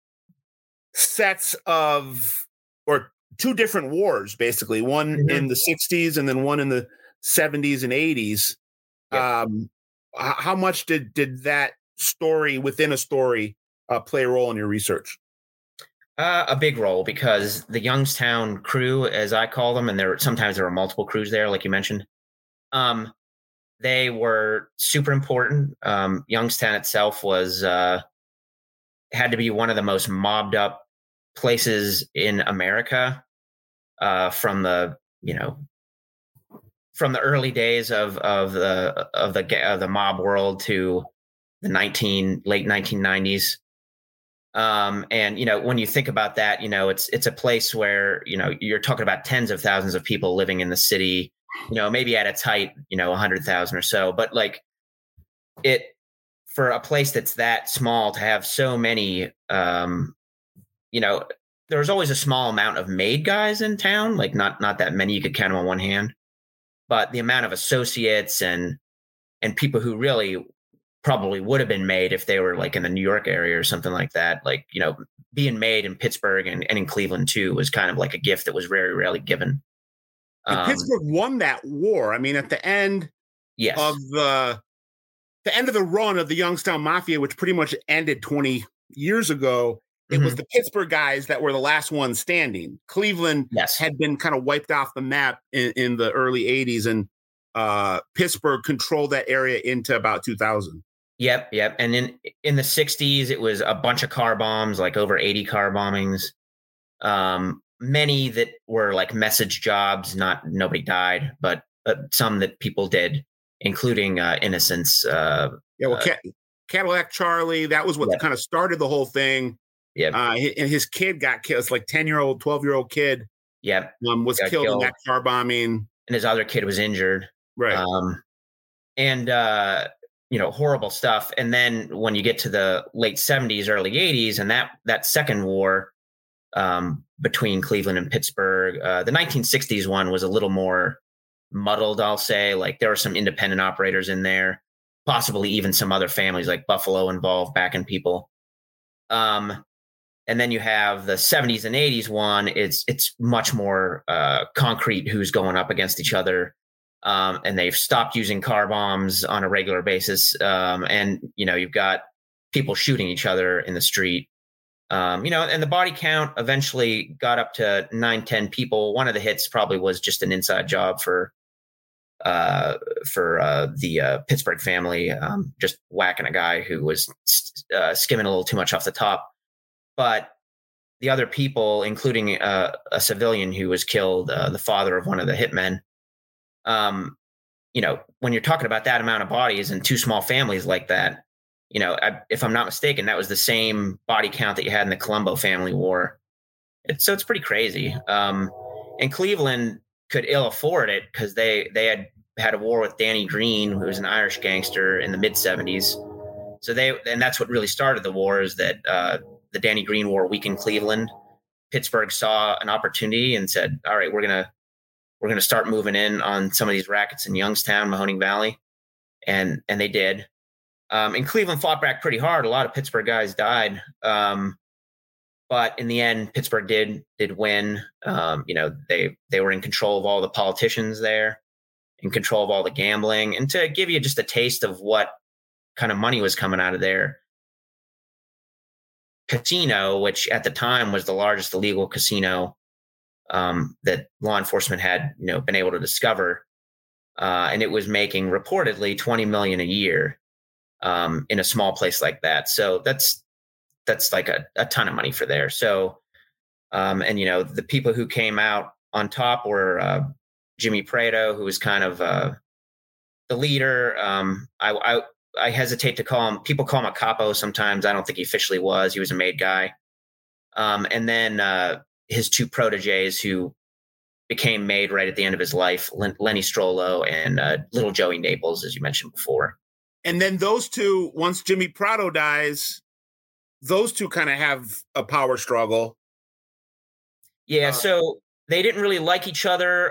different wars, basically, one in the 60s and then one in the 70s and 80s. Yep. How much did that story within a story play a role in your research? A big role, because the Youngstown crew, as I call them, and sometimes there were multiple crews there, like you mentioned, they were super important. Youngstown itself had to be one of the most mobbed up places in America, from the early days of the mob world to the late 1990s. And when you think about that, it's a place where you're talking about tens of thousands of people living in the city. Maybe at its height, 100,000 or so, but like for a place that's that small to have so many, there's always a small amount of made guys in town, like not that many, you could count them on one hand, but the amount of associates and people who really probably would have been made if they were like in the New York area or something like that, like, being made in Pittsburgh and in Cleveland too was kind of like a gift that was very rarely given. And Pittsburgh won that war. I mean, at the end of the end of the run of the Youngstown Mafia, which pretty much ended 20 years ago, it was the Pittsburgh guys that were the last ones standing. Cleveland had been kind of wiped off the map in the early 80s, and Pittsburgh controlled that area into about 2000. Yep. And in the 60s, it was a bunch of car bombs, like over 80 car bombings. Many that were like message jobs, nobody died, but some that people did, including innocents. Cadillac Charlie, that was what kind of started the whole thing. Yeah. And his kid got killed. It's like 10-year-old, 12-year-old kid. Yep. Was killed in that car bombing. And his other kid was injured. Right. Horrible stuff. And then when you get to the late 70s, early 80s, and that second war, between Cleveland and Pittsburgh. The 1960s one was a little more muddled, I'll say. Like, there were some independent operators in there, possibly even some other families like Buffalo involved backing people. And then you have the 70s and 80s one. It's much more concrete who's going up against each other. And they've stopped using car bombs on a regular basis. And you've got people shooting each other in the street. And the body count eventually got up to 9-10 people. One of the hits probably was just an inside job for the Pittsburgh family, just whacking a guy who was skimming a little too much off the top. But the other people, including a civilian who was killed, the father of one of the hitmen, When you're talking about that amount of bodies and two small families like that, if I'm not mistaken, that was the same body count that you had in the Colombo family war. So it's pretty crazy. And Cleveland could ill afford it because they had a war with Danny Green, who was an Irish gangster in the mid 70s. So and that's what really started the war, is that the Danny Green war weakened Cleveland. Pittsburgh saw an opportunity and said, all right, we're going to start moving in on some of these rackets in Youngstown, Mahoning Valley. And they did. And Cleveland fought back pretty hard. A lot of Pittsburgh guys died. But in the end, Pittsburgh did win. They were in control of all the politicians there, in control of all the gambling. And to give you just a taste of what kind of money was coming out of there, casino, which at the time was the largest illegal casino that law enforcement had been able to discover, and it was making reportedly $20 million a year in a small place like that. So that's like a ton of money for there. So the people who came out on top were Jimmy Prado, who was kind of the leader. I hesitate to call him. People call him a capo sometimes. I don't think he officially was. He was a made guy. And then his two proteges who became made right at the end of his life, Lenny Strollo and little Joey Naples, as you mentioned before. And then those two, once Jimmy Prado dies, those two kind of have a power struggle. Yeah, so they didn't really like each other.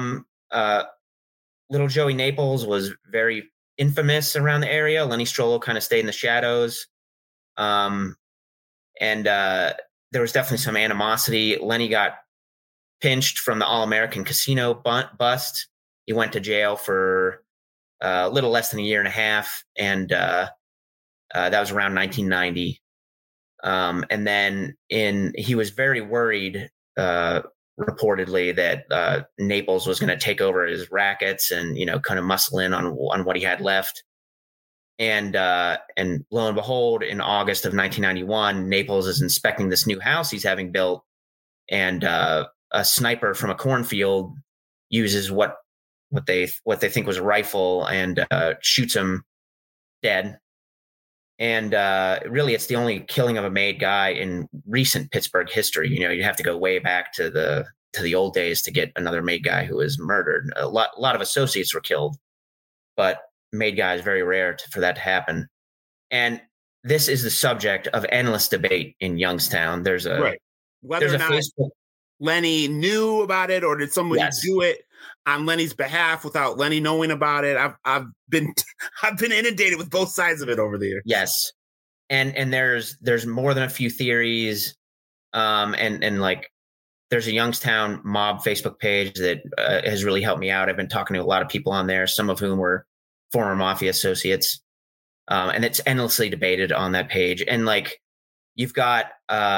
Little Joey Naples was very infamous around the area. Lenny Strollo kind of stayed in the shadows. And there was definitely some animosity. Lenny got pinched from the All-American Casino bust. He went to jail for a little less than a year and a half, and that was around 1990. And then he was very worried, reportedly, that Naples was going to take over his rackets and kind of muscle in on what he had left. And lo and behold, in August of 1991, Naples is inspecting this new house he's having built, and a sniper from a cornfield uses what they think was a rifle and shoots him dead. And really, it's the only killing of a made guy in recent Pittsburgh history. You have to go way back to the old days to get another made guy who was murdered. A lot of associates were killed, but made guy is very rare for that to happen. And this is the subject of endless debate in Youngstown. There's a whether or not Facebook. Lenny knew about it, or did somebody do it on Lenny's behalf without Lenny knowing about it. I've been inundated with both sides of it over the years. Yes, and there's more than a few theories, and like there's a Youngstown mob Facebook page that has really helped me out. I've been talking to a lot of people on there, some of whom were former mafia associates, and it's endlessly debated on that page. And like you've got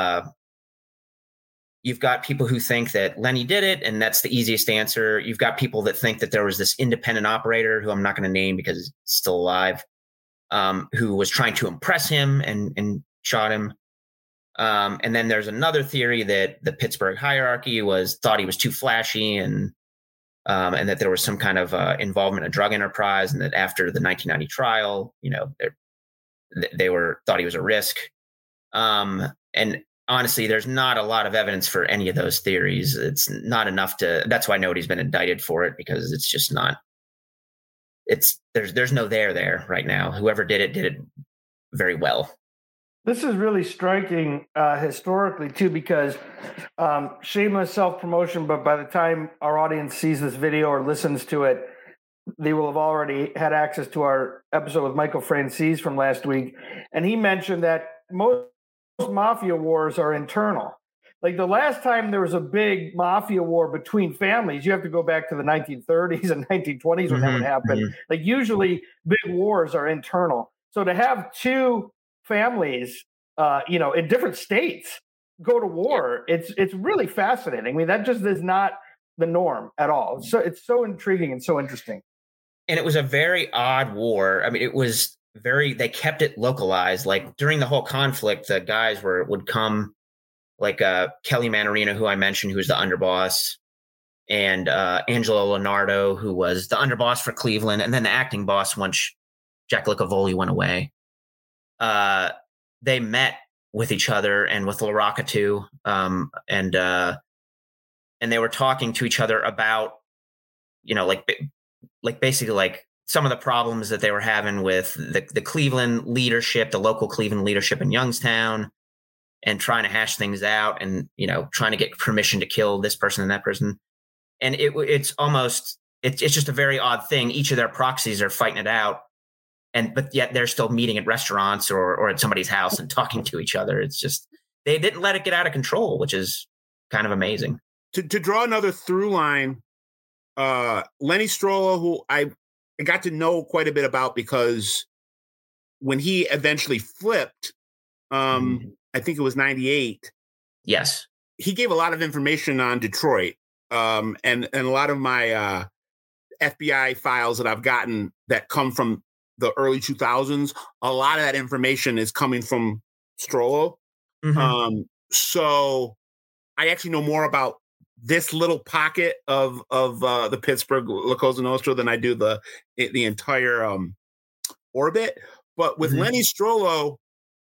people who think that Lenny did it, and that's the easiest answer. You've got people that think that there was this independent operator, who I'm not going to name because he's still alive, who was trying to impress him and shot him. And then there's another theory that the Pittsburgh hierarchy thought he was too flashy, and that there was some kind of involvement in drug enterprise, and that after the 1990 trial, they thought he was a risk. And honestly, there's not a lot of evidence for any of those theories. It's not enough that's why nobody's been indicted for it, because it's just not, there's no there right now. Whoever did it very well. This is really striking historically too, because shameless self-promotion, but by the time our audience sees this video or listens to it, they will have already had access to our episode with Michael Francis from last week. And he mentioned that most mafia wars are internal. Like the last time there was a big mafia war between families, you have to go back to the 1930s and 1920s when that would happen. Mm-hmm. Like usually big wars are internal. So to have two families, in different states go to war, it's really fascinating. I mean, that just is not the norm at all. So it's so intriguing and so interesting. And it was a very odd war. I mean, it was they kept it localized. Like during the whole conflict, the guys would come, like Kelly Manarino, who I mentioned, who's the underboss, and Angelo Leonardo, who was the underboss for Cleveland, and then the acting boss once Jack Licavoli went away. They met with each other and with LaRocca too, and they were talking to each other about, like basically like some of the problems that they were having with the Cleveland leadership, the local Cleveland leadership in Youngstown, and trying to hash things out, and trying to get permission to kill this person and that person. And it's just a very odd thing. Each of their proxies are fighting it out, but yet they're still meeting at restaurants or at somebody's house and talking to each other. It's just, they didn't let it get out of control, which is kind of amazing. To draw another through line, Lenny Strollo, who I got to know quite a bit about, because when he eventually flipped, I think it was 98. Yes. He gave a lot of information on Detroit. And a lot of my FBI files that I've gotten that come from the early 2000s, a lot of that information is coming from Strollo. Mm-hmm. So I actually know more about this little pocket of the Pittsburgh La Cosa Nostra than I do the entire orbit. But with Lenny Strollo,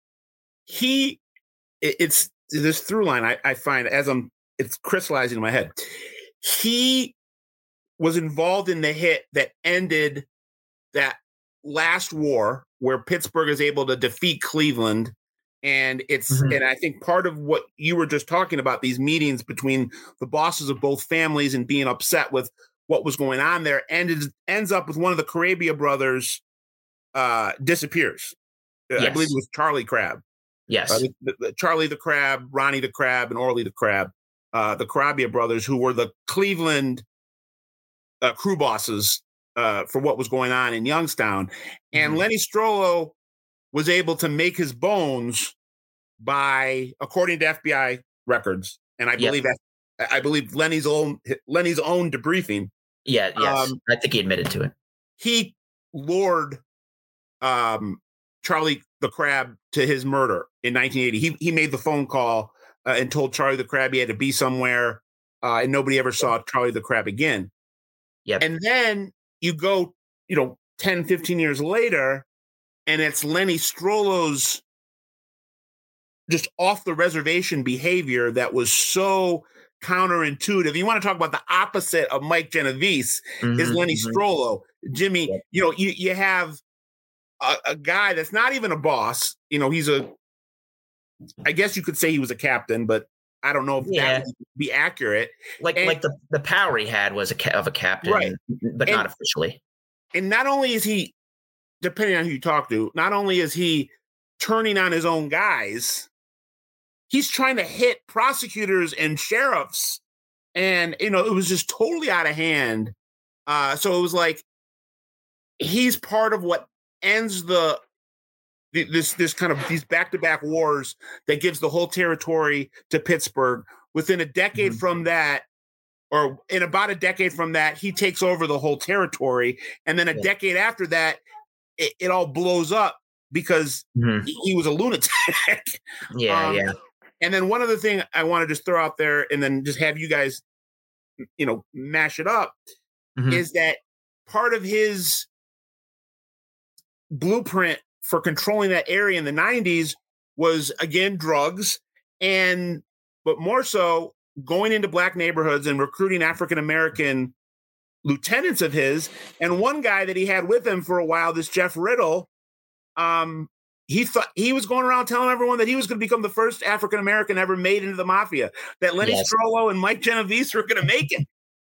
it's this through line I find it's crystallizing in my head. He was involved in the hit that ended that last war where Pittsburgh is able to defeat Cleveland. And and I think part of what you were just talking about, these meetings between the bosses of both families and being upset with what was going on there, ends up with one of the Carabia brothers disappears. Yes. I believe it was Charlie Crabb. Yes. Charlie the Crab, Ronnie the Crab, and Orly the Crab. The Carabia brothers, who were the Cleveland crew bosses for what was going on in Youngstown. And Lenny Strollo was able to make his bones by, according to FBI records, and I believe Lenny's own debriefing. Yeah, yes. I think he admitted to it. He lured Charlie the Crab to his murder in 1980. He made the phone call and told Charlie the Crab he had to be somewhere, and nobody ever saw Charlie the Crab again. Yep. And then you go, 10, 15 years later, and it's Lenny Strollo's just off the reservation behavior that was so counterintuitive. You want to talk about the opposite of Mike Genovese is Lenny Strollo. Jimmy, you have a guy that's not even a boss. I guess you could say he was a captain, but I don't know if that would be accurate. Like the power he had was of a captain, right, but not officially. And not only is he, depending on who you talk to, not only is he turning on his own guys, he's trying to hit prosecutors and sheriffs. And, it was just totally out of hand. So it was like, he's part of what ends this kind of these back-to-back wars that gives the whole territory to Pittsburgh. Within a decade from that, or in about a decade from that, he takes over the whole territory. And then a decade after that, it all blows up because he was a lunatic. Yeah. And then one other thing I want to just throw out there and then just have you guys, mash it up is that part of his blueprint for controlling that area in the 90s was, again, drugs, but more so going into black neighborhoods and recruiting African-American lieutenants of his. And one guy that he had with him for a while, this Jeff Riddle, he thought he was going around telling everyone that he was going to become the first African-American ever made into the mafia, that Lenny Strollo and Mike Genovese were going to make it.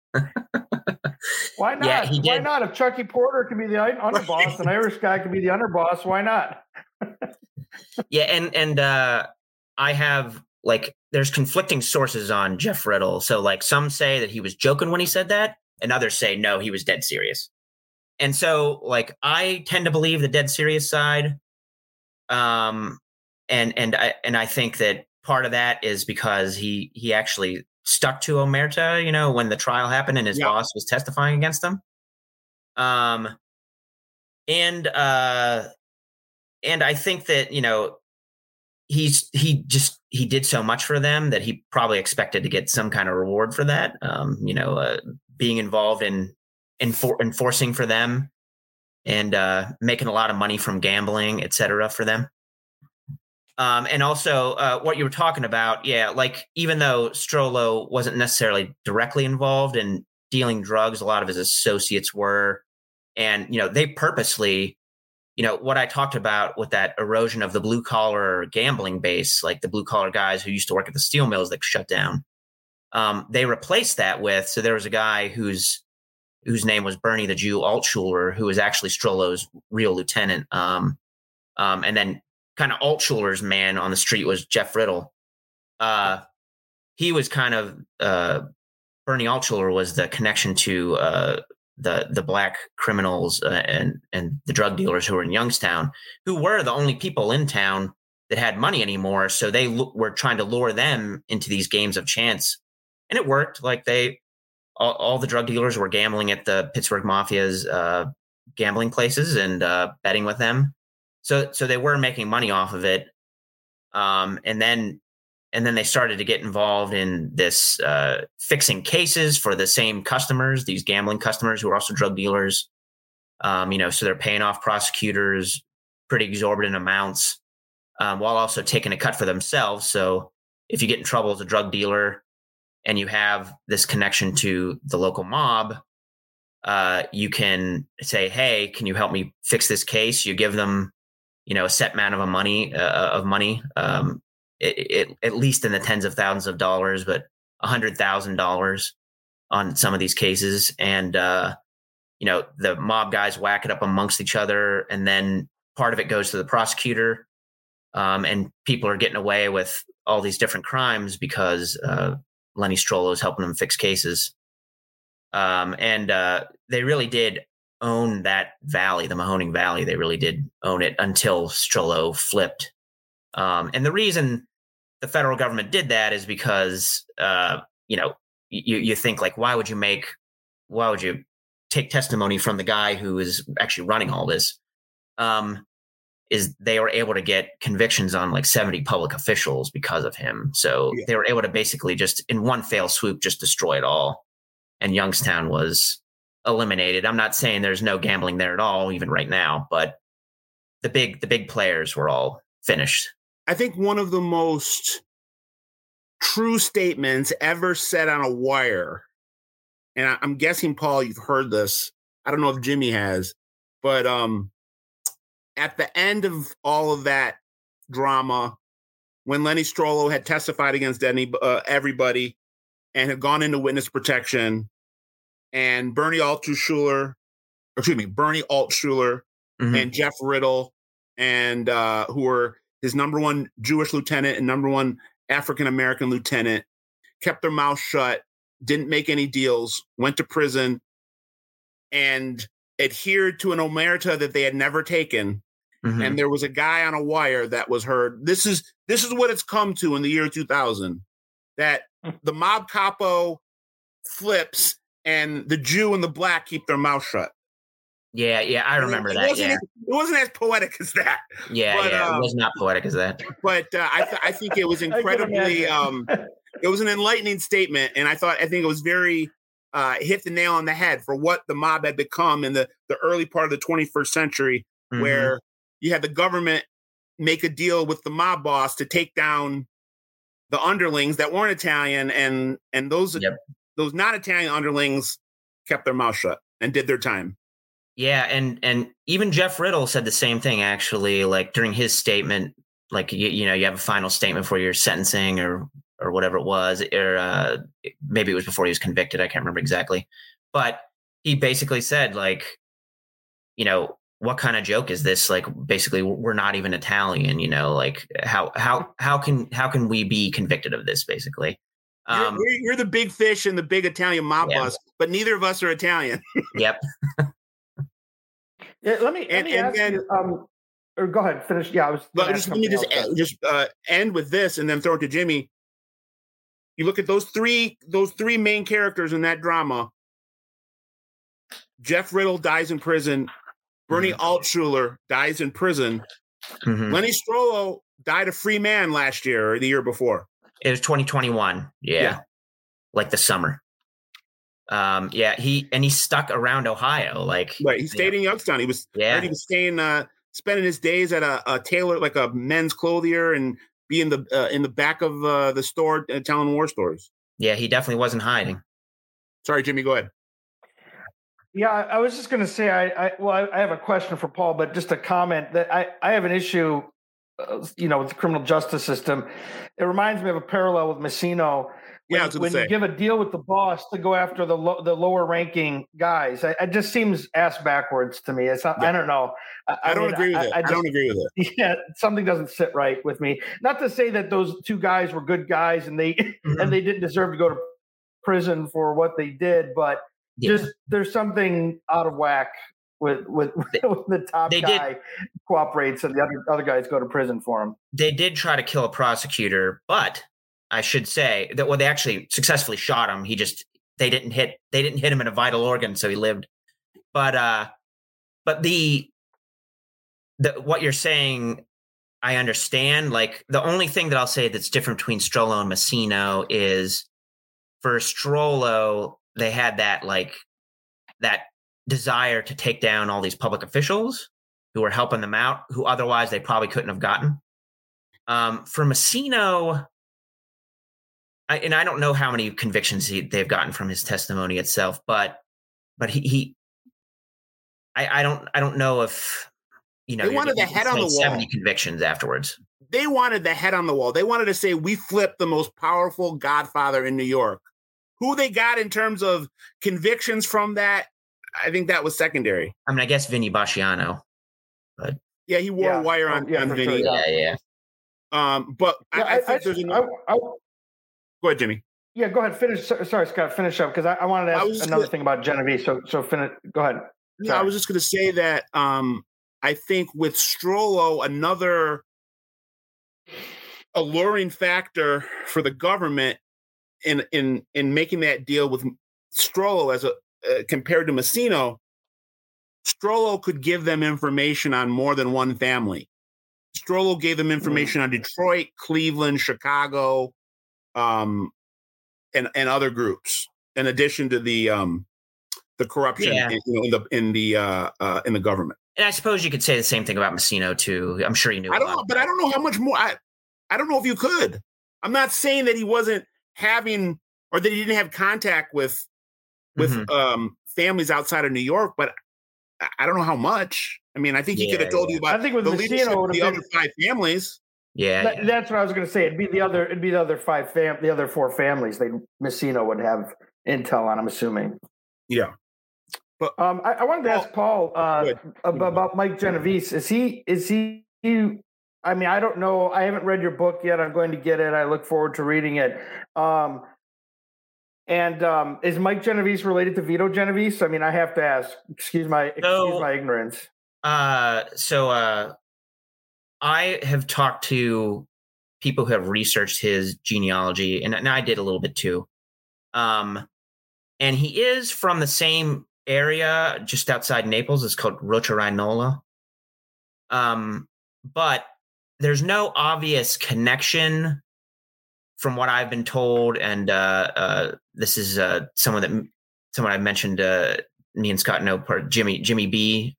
Why not? Yeah, why not? If Chucky Porter can be the underboss, an Irish guy can be the underboss, why not? Yeah, and I have, there's conflicting sources on Jeff Riddle. So, some say that he was joking when he said that, and others say, no, he was dead serious. And so, I tend to believe the dead serious side. And I think that part of that is because he actually stuck to Omerta, when the trial happened and his boss was testifying against him. And I think that, he did so much for them that he probably expected to get some kind of reward for that. Being involved in enforcing for them and making a lot of money from gambling, et cetera, for them. And also what you were talking about. Yeah. Like, even though Strollo wasn't necessarily directly involved in dealing drugs, a lot of his associates were, and, they purposely, what I talked about with that erosion of the blue collar gambling base, like the blue collar guys who used to work at the steel mills that shut down. They replaced that with, so there was a guy whose name was Bernie the Jew Altschuler, who was actually Strollo's real lieutenant. And then kind of Altschuler's man on the street was Jeff Riddle. He was kind of, Bernie Altschuler was the connection to the black criminals and the drug dealers who were in Youngstown, who were the only people in town that had money anymore. So they were trying to lure them into these games of chance. And it worked. Like, all the drug dealers were gambling at the Pittsburgh Mafia's gambling places and betting with them. So they were making money off of it. And then they started to get involved in this fixing cases for the same customers, these gambling customers who are also drug dealers. So they're paying off prosecutors pretty exorbitant amounts while also taking a cut for themselves. So if you get in trouble as a drug dealer and you have this connection to the local mob, you can say, hey, can you help me fix this case? You give them, a set amount of money, at least in the tens of thousands of dollars, but $100,000 on some of these cases. And, the mob guys whack it up amongst each other. And then part of it goes to the prosecutor. And people are getting away with all these different crimes because Lenny Strollo is helping them fix cases. And they really did own that valley, the Mahoning Valley. They really did own it until Strollo flipped. And the reason the federal government did that is because, you think, like, why would you take testimony from the guy who is actually running all this? Is they were able to get convictions on like 70 public officials because of him. So They were able to basically just in one fell swoop, just destroy it all. And Youngstown was eliminated. I'm not saying there's no gambling there at all, even right now, but the big players were all finished. I think one of the most true statements ever said on a wire, and I'm guessing, Paul, you've heard this. I don't know if Jimmy has, but at the end of all of that drama, when Lenny Strollo had testified against everybody and had gone into witness protection, and Bernie Altschuler, mm-hmm. and Jeff Riddle, and who were his number one Jewish lieutenant and number one African-American lieutenant, kept their mouth shut, didn't make any deals, went to prison, and adhered to an omerta that they had never taken. Mm-hmm. And there was a guy on a wire that was heard. This is what it's come to in the year 2000, that the mob capo flips and the Jew and the black keep their mouth shut. Yeah, I remember that. It wasn't as poetic as that. It was not poetic as that. But I think it was incredibly. It was an enlightening statement, and I think it was very hit the nail on the head for what the mob had become in the early part of the 21st century, mm-hmm. where you had the government make a deal with the mob boss to take down the underlings that weren't Italian, and those not Italian underlings kept their mouth shut and did their time. Yeah, and even Jeff Riddle said the same thing, actually, like during his statement, like, you have a final statement for your sentencing or whatever it was, or maybe it was before he was convicted. I can't remember exactly. But he basically said, like, what kind of joke is this? Like, basically, we're not even Italian, like how can we be convicted of this, basically? You're the big fish in the big Italian mob boss, but neither of us are Italian. Yep. Yeah, let me ask you, or go ahead, finish. Yeah, let me just end with this and then throw it to Jimmy. You look at those three main characters in that drama. Jeff Riddle dies in prison. Bernie mm-hmm. Altschuler dies in prison. Mm-hmm. Lenny Strollo died a free man last year or the year before. It was 2021. Yeah. Like the summer. He stuck around Ohio. Like, right. He stayed in Youngstown. He was staying, spending his days at a tailor, like a men's clothier, and be in the back of the store telling war stories. Yeah, he definitely wasn't hiding. Sorry, Jimmy, go ahead. Yeah, I was just going to say, I have a question for Paul, but just a comment that I have an issue, with the criminal justice system. It reminds me of a parallel with Massino. When you give a deal with the boss to go after the lower ranking guys, it just seems ass backwards to me. It's not, I don't know. I don't agree with it. I don't agree with it. Yeah, something doesn't sit right with me. Not to say that those two guys were good guys and they and they didn't deserve to go to prison for what they did, but just there's something out of whack with the top guy cooperates and the other guys go to prison for him. They did try to kill a prosecutor, but I should say that they actually successfully shot him. They didn't hit him in a vital organ, so he lived. But the what you're saying, I understand. Like, the only thing that I'll say that's different between Strollo and Massino is, for Strollo, they had that desire to take down all these public officials who were helping them out, who otherwise they probably couldn't have gotten. For Massino, I don't know how many convictions they've gotten from his testimony itself, but I don't know if they wanted the head on the wall. 70 convictions afterwards. They wanted the head on the wall. They wanted to say, we flipped the most powerful Godfather in New York. Who they got in terms of convictions from that, I think that was secondary. I mean, I guess Vinny Basciano, but yeah, he wore a wire on Vinny. Sure, yeah. But I think there's another. Go ahead, Jimmy. Yeah, go ahead. Finish. Sorry, Scott. Finish up because I wanted to ask another thing about Genovese. So finish. Go ahead. Yeah, I was just going to say that I think with Strollo, another alluring factor for the government in making that deal with Strollo as compared to Massino, Strollo could give them information on more than one family. Strollo gave them information on Detroit, Cleveland, Chicago, and other groups, in addition to the corruption in the government. And I suppose you could say the same thing about Massino too. I'm sure you knew. I don't know, but I don't know how much more. I don't know if you could. I'm not saying that he wasn't having, or that he didn't have contact with families outside of New York, but I don't know how much. I mean, I think he could have told you about. I think with the Massino, leadership of the other 5 families. Yeah, that's what I was going to say. It'd be the other 4 families. Messina would have intel on. I'm assuming. Yeah, but I wanted to ask Paul about Mike Genovese. Is he? I mean, I don't know. I haven't read your book yet. I'm going to get it. I look forward to reading it. And is Mike Genovese related to Vito Genovese? I mean, I have to ask. Excuse my ignorance. So I have talked to people who have researched his genealogy, and I did a little bit too. And he is from the same area just outside Naples. It's called Rocerinola. But there's no obvious connection from what I've been told. And this is someone I mentioned, me and Scott know, Jimmy B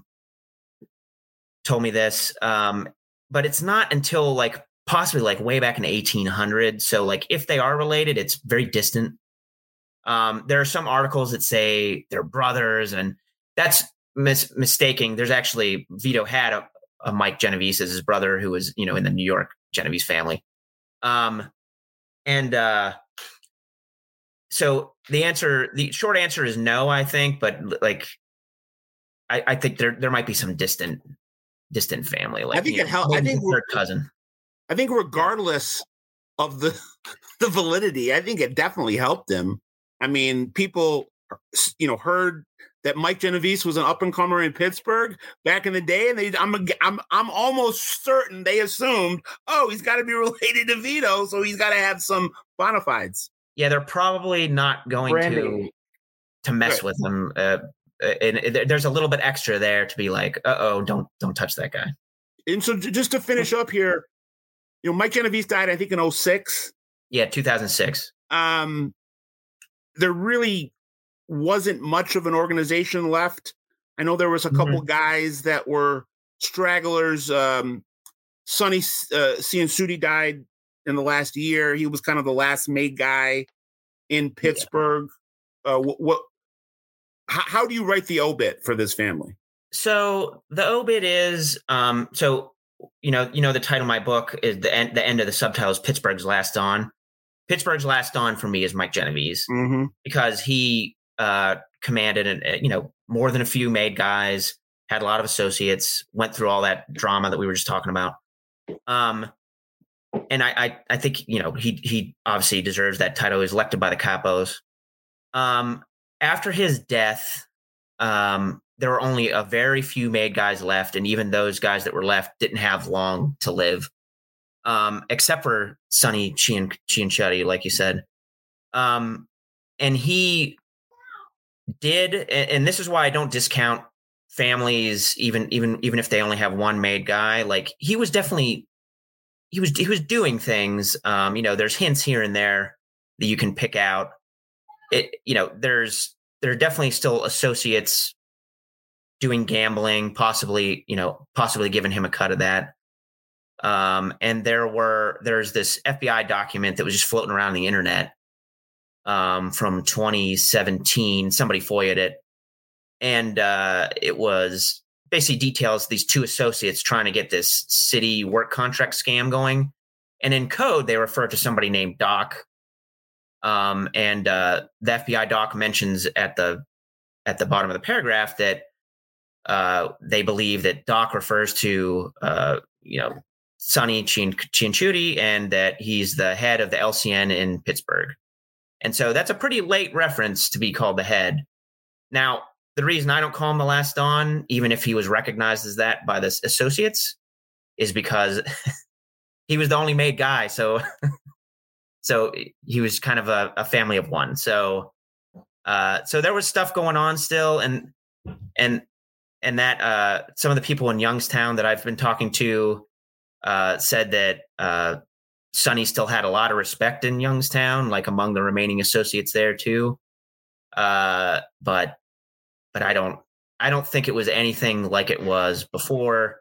told me this. But it's not until possibly way back in 1800. So if they are related, it's very distant. There are some articles that say they're brothers, and that's mistaking. There's actually, Vito had a Mike Genovese as his brother who was, in the New York Genovese family. So the short answer is no, I think, but I think there might be some distant family. I think it helped. I think third cousin. I think regardless of the validity, I think it definitely helped him. I mean, people, heard that Mike Genovese was an up and comer in Pittsburgh back in the day, and I'm almost certain they assumed, he's got to be related to Vito, so he's got to have some bona fides. Yeah, they're probably not going to mess with him. And there's a little bit extra there to be like, don't touch that guy. And so just to finish up here, Mike Genovese died, I think, in 2006. Yeah, 2006. There really wasn't much of an organization left. I know there was a couple guys that were stragglers. Sonny Cianciuti died in the last year. He was kind of the last made guy in Pittsburgh. How do you write the obit for this family? So the obit is the title of my book is the end of the subtitle is Pittsburgh's Last Dawn. Pittsburgh's Last Dawn for me is Mike Genovese because he commanded more than a few made guys, had a lot of associates, went through all that drama that we were just talking about. And I think he obviously deserves that title. He was elected by the Capos. After his death, there were only a very few made guys left, and even those guys that were left didn't have long to live, except for Sonny Cianciuti, like you said. And he did, and this is why I don't discount families, even if they only have one made guy. Like he was definitely he was doing things. There's hints here and there that you can pick out. There are definitely still associates doing gambling, possibly giving him a cut of that. And there's this FBI document that was just floating around the internet from 2017. Somebody FOIA'd it. And it was basically details these two associates trying to get this city work contract scam going. And in code, they refer to somebody named Doc. And the FBI doc mentions at the bottom of the paragraph that they believe that Doc refers to Sonny Cianciuti and that he's the head of the LCN in Pittsburgh. And so that's a pretty late reference to be called the head. Now, the reason I don't call him the Last Dawn, even if he was recognized as that by the associates, is because he was the only made guy. So he was kind of a family of one. So there was stuff going on still. And that some of the people in Youngstown that I've been talking to said that Sonny still had a lot of respect in Youngstown, like among the remaining associates there too. But I don't think it was anything like it was before.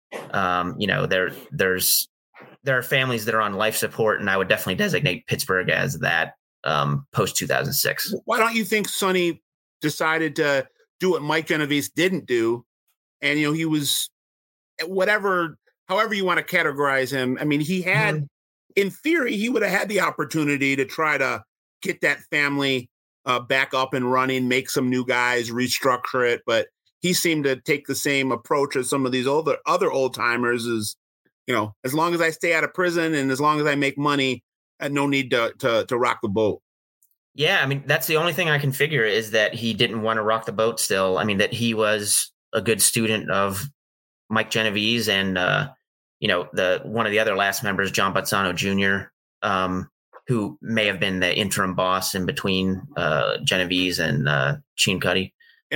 There are families that are on life support, and I would definitely designate Pittsburgh as that post 2006. Why don't you think Sonny decided to do what Mike Genovese didn't do? And, he was however you want to categorize him. I mean, he had, in theory, he would have had the opportunity to try to get that family back up and running, make some new guys, restructure it. But he seemed to take the same approach as some of these other old timers is, as long as I stay out of prison and as long as I make money, I had no need to rock the boat. Yeah. I mean, that's the only thing I can figure is that he didn't want to rock the boat still. I mean, that he was a good student of Mike Genovese and, one of the other last members, John Bazzano Jr., who may have been the interim boss in between Genovese and Cianciuti.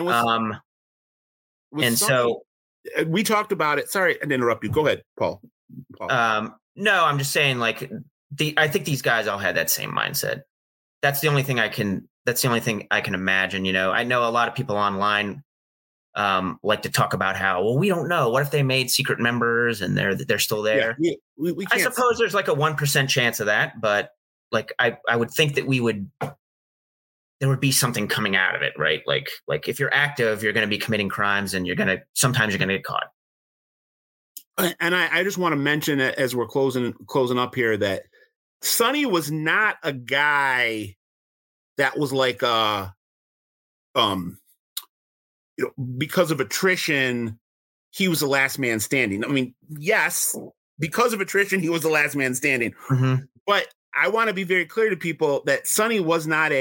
So we talked about it. Sorry, I didn't interrupt you. Go ahead, Paul. No, I'm just saying, like, I think these guys all had that same mindset. That's the only thing I can imagine. I know a lot of people online like to talk about how, well, we don't know. What if they made secret members and they're still there? Yeah, we can't. I suppose there's like a 1% chance of that, but like I would think that there would be something coming out of it, right? Like if you're active, you're going to be committing crimes, and sometimes you're going to get caught. And I just want to mention as we're closing up here that Sonny was not a guy that was like because of attrition, he was the last man standing. I mean, yes, because of attrition, he was the last man standing. Mm-hmm. But I want to be very clear to people that Sonny was not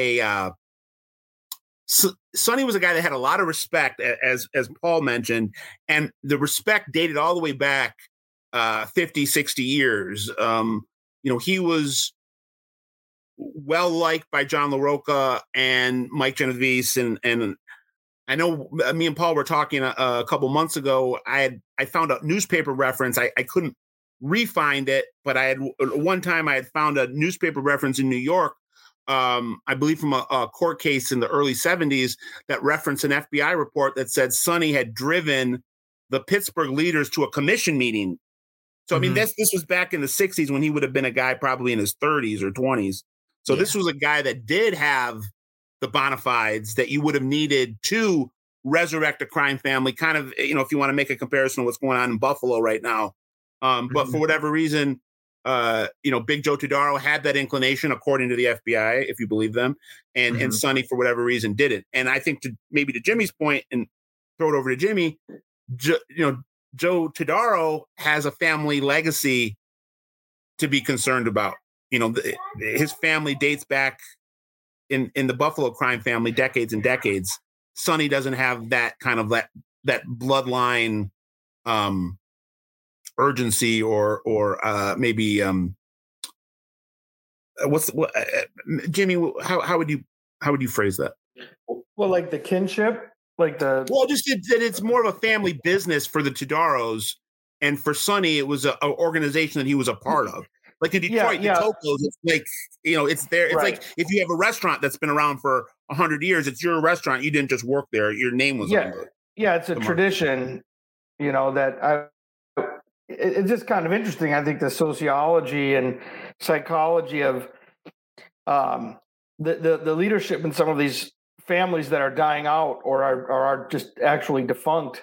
Sonny was a guy that had a lot of respect, as Paul mentioned, and the respect dated all the way back 50, 60 years. He was well liked by John LaRocca and Mike Genovese, and I know me and Paul were talking a couple months ago. I found a newspaper reference. I couldn't refined it, but one time I had found a newspaper reference in New York, I believe from a court case in the early 70s that referenced an FBI report that said Sonny had driven the Pittsburgh leaders to a commission meeting. So, I mean, this was back in the 60s when he would have been a guy probably in his 30s or 20s. So this was a guy that did have the bona fides that you would have needed to resurrect a crime family, kind of, if you want to make a comparison to what's going on in Buffalo right now. But for whatever reason, Big Joe Todaro had that inclination, according to the FBI, if you believe them, and Sonny, for whatever reason, didn't. And I think maybe to Jimmy's point, and throw it over to Jimmy, Joe Todaro has a family legacy to be concerned about. His family dates back in the Buffalo crime family decades and decades. Sonny doesn't have that kind of that bloodline urgency or maybe Jimmy, how would you phrase that? Well, like the kinship, just that it's more of a family business for the Todaros, and for Sonny, it was an organization that he was a part of. Like in Detroit, the Tocos, it's like, it's there. It's like if you have a restaurant that's been around for 100 years, it's your restaurant. You didn't just work there. Your name was on it. Yeah, it's a tradition, it's just kind of interesting. I think the sociology and psychology of the leadership in some of these families that are dying out or are just actually defunct,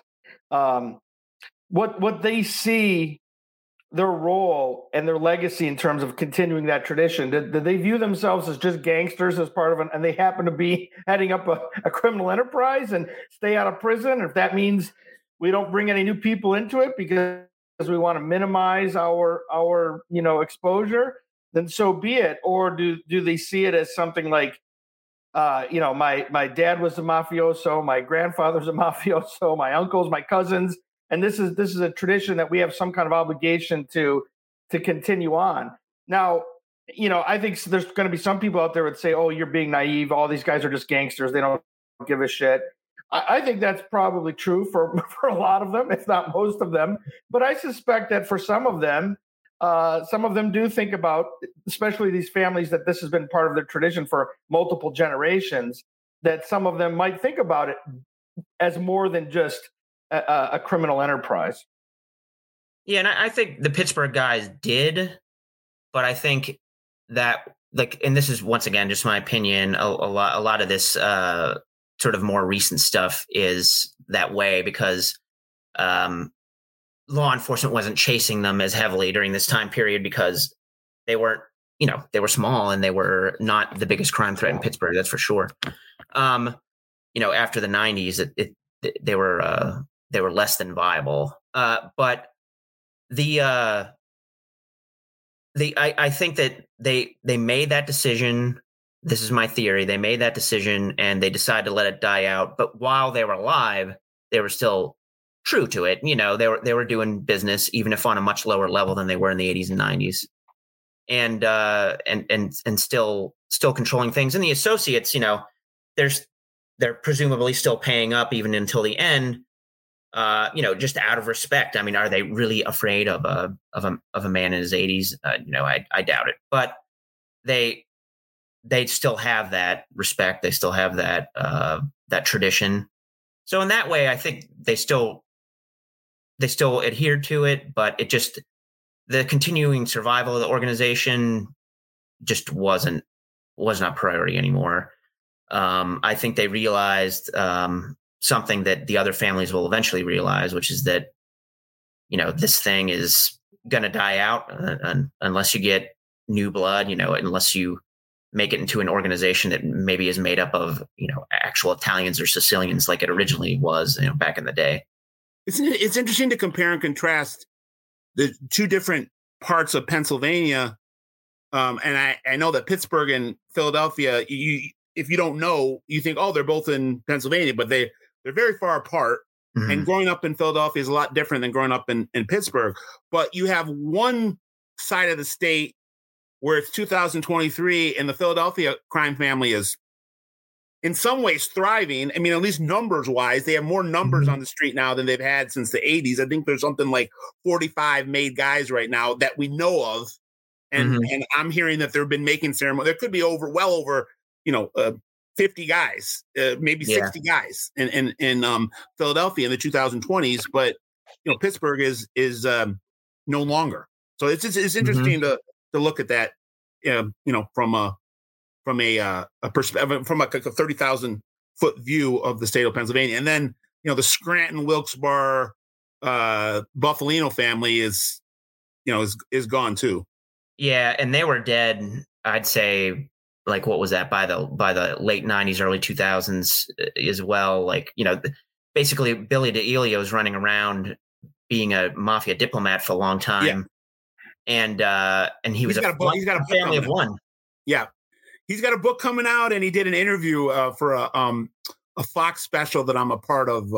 what they see their role and their legacy in terms of continuing that tradition. Did they view themselves as just gangsters as part of and they happen to be heading up a criminal enterprise and stay out of prison? If that means we don't bring any new people into it because we want to minimize our exposure, then so be it. Or do they see it as something like, my dad was a mafioso, my grandfather's a mafioso, my uncles, my cousins, and this is a tradition that we have some kind of obligation to continue on. Now, I think there's going to be some people out there that say, "Oh, you're being naive. All these guys are just gangsters. They don't give a shit." I think that's probably true for a lot of them, if not most of them. But I suspect that for some of them do think about, especially these families, that this has been part of their tradition for multiple generations, that some of them might think about it as more than just a criminal enterprise. Yeah, and I think the Pittsburgh guys did, but I think that, and this is once again just my opinion, a lot of this sort of more recent stuff is that way because law enforcement wasn't chasing them as heavily during this time period because they weren't, they were small and they were not the biggest crime threat in Pittsburgh, that's for sure. After the 90s, they were less than viable. But I think that they made that decision. This is my theory. They made that decision and they decided to let it die out. But while they were alive, they were still true to it. They were doing business, even if on a much lower level than they were in the 80s and 90s, and still controlling things. And the associates, they're presumably still paying up even until the end. Just out of respect. I mean, are they really afraid of a man in his 80s? I doubt it. But they still have that respect. They still have that tradition. So in that way, I think they still adhered to it, but the continuing survival of the organization just was not priority anymore. I think they realized something that the other families will eventually realize, which is that, this thing is going to die out unless you get new blood, unless you make it into an organization that maybe is made up of, actual Italians or Sicilians like it originally was, back in the day. It's interesting to compare and contrast the two different parts of Pennsylvania. And I know that Pittsburgh and Philadelphia, if you don't know, you think, oh, they're both in Pennsylvania, but they're very far apart. Mm-hmm. And growing up in Philadelphia is a lot different than growing up in Pittsburgh. But you have one side of the state where it's 2023 and the Philadelphia crime family is in some ways thriving. I mean, at least numbers wise, they have more numbers on the street now than they've had since the 80s. I think there's something like 45 made guys right now that we know of. And I'm hearing that they've been making ceremony. There could be well over, 50 guys, maybe 60 guys in Philadelphia in the 2020s. But, Pittsburgh is no longer. So it's interesting to look at that, from a perspective, from a 30,000 foot view of the state of Pennsylvania. And then, the Scranton, Wilkes-Barre, Buffalino family is gone too. Yeah. And they were dead, I'd say, like, what was that, by the late 90s, early 2000s as well. Like, basically Billy DeElio is running around being a mafia diplomat for a long time. Yeah. And he was he's got a family of one. Yeah. He's got a book coming out, and he did an interview for a Fox special that I'm a part of.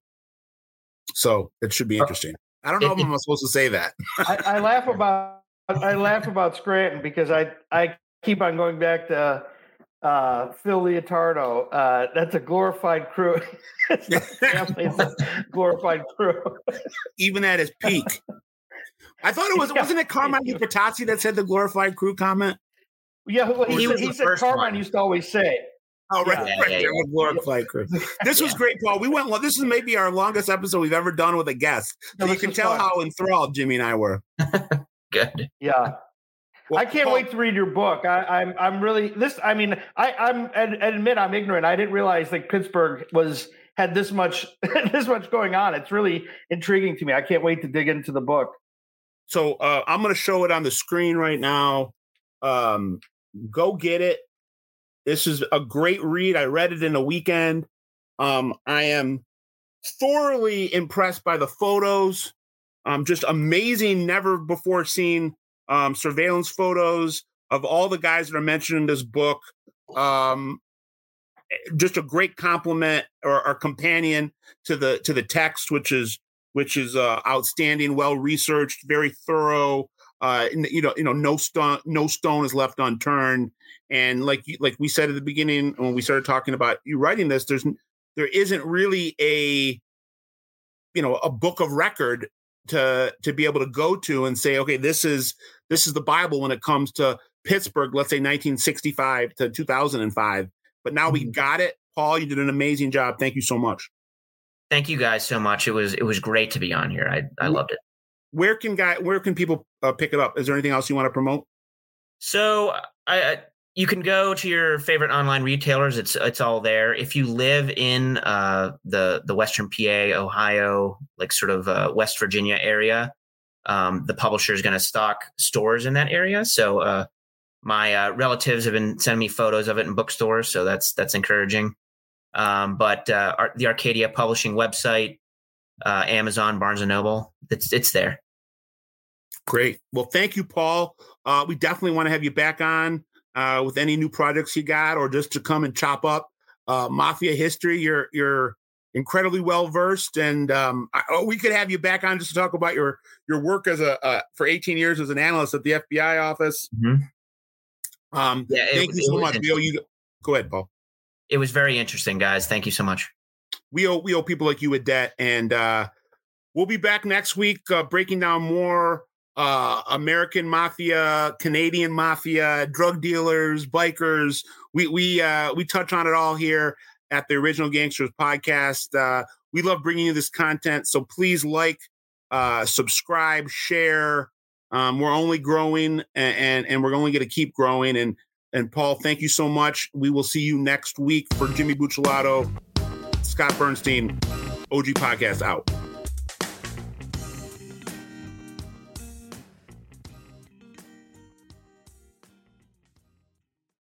So it should be interesting. I don't know if I'm supposed to say that. I laugh about Scranton because I keep on going back to Phil Leotardo. That's a glorified crew. It's a glorified crew. Even at his peak. I thought it wasn't it Carmine Patazzi that said the glorified crew comment? Yeah, he said Carmine used to always say. Oh, right. Glorified crew. This was great, Paul. This is maybe our longest episode we've ever done with a guest. So you can tell how enthralled Jimmy and I were. Good. Yeah. Well, I can't wait to read your book. I'm really I admit I'm ignorant. I didn't realize like Pittsburgh had this much going on. It's really intriguing to me. I can't wait to dig into the book. So I'm going to show it on the screen right now. Go get it. This is a great read. I read it in a weekend. I am thoroughly impressed by the photos. Just amazing, never before seen surveillance photos of all the guys that are mentioned in this book. Just a great compliment or companion to the text, which is outstanding, well researched, very thorough. No stone is left unturned. And like we said at the beginning when we started talking about you writing this, there isn't really a book of record to be able to go to and say, okay, this is the Bible when it comes to Pittsburgh, let's say 1965 to 2005. But now we got it. Paul, you did an amazing job. Thank you so much. Thank you guys so much. It was great to be on here. I loved it. Where can people pick it up? Is there anything else you want to promote? So you can go to your favorite online retailers. It's all there. If you live in the Western PA, Ohio, like sort of West Virginia area, the publisher is going to stock stores in that area. So my relatives have been sending me photos of it in bookstores, so that's encouraging. But the Arcadia Publishing website, Amazon, Barnes & Noble, it's there. Great. Well, thank you, Paul. We definitely want to have you back on with any new projects you got, or just to come and chop up Mafia history. You're incredibly well versed, and we could have you back on just to talk about your work as for 18 years as an analyst at the FBI office. Mm-hmm. Thank you so much. Go ahead, Paul. It was very interesting, guys. Thank you so much. We owe people like you a debt, and we'll be back next week breaking down more American mafia, Canadian mafia, drug dealers, bikers. We touch on it all here at the Original Gangsters podcast. We love bringing you this content, so please subscribe, share. We're only growing, and we're only going to keep growing. And Paul, thank you so much. We will see you next week. For Jimmy Buccellato, Scott Bernstein, OG Podcast out.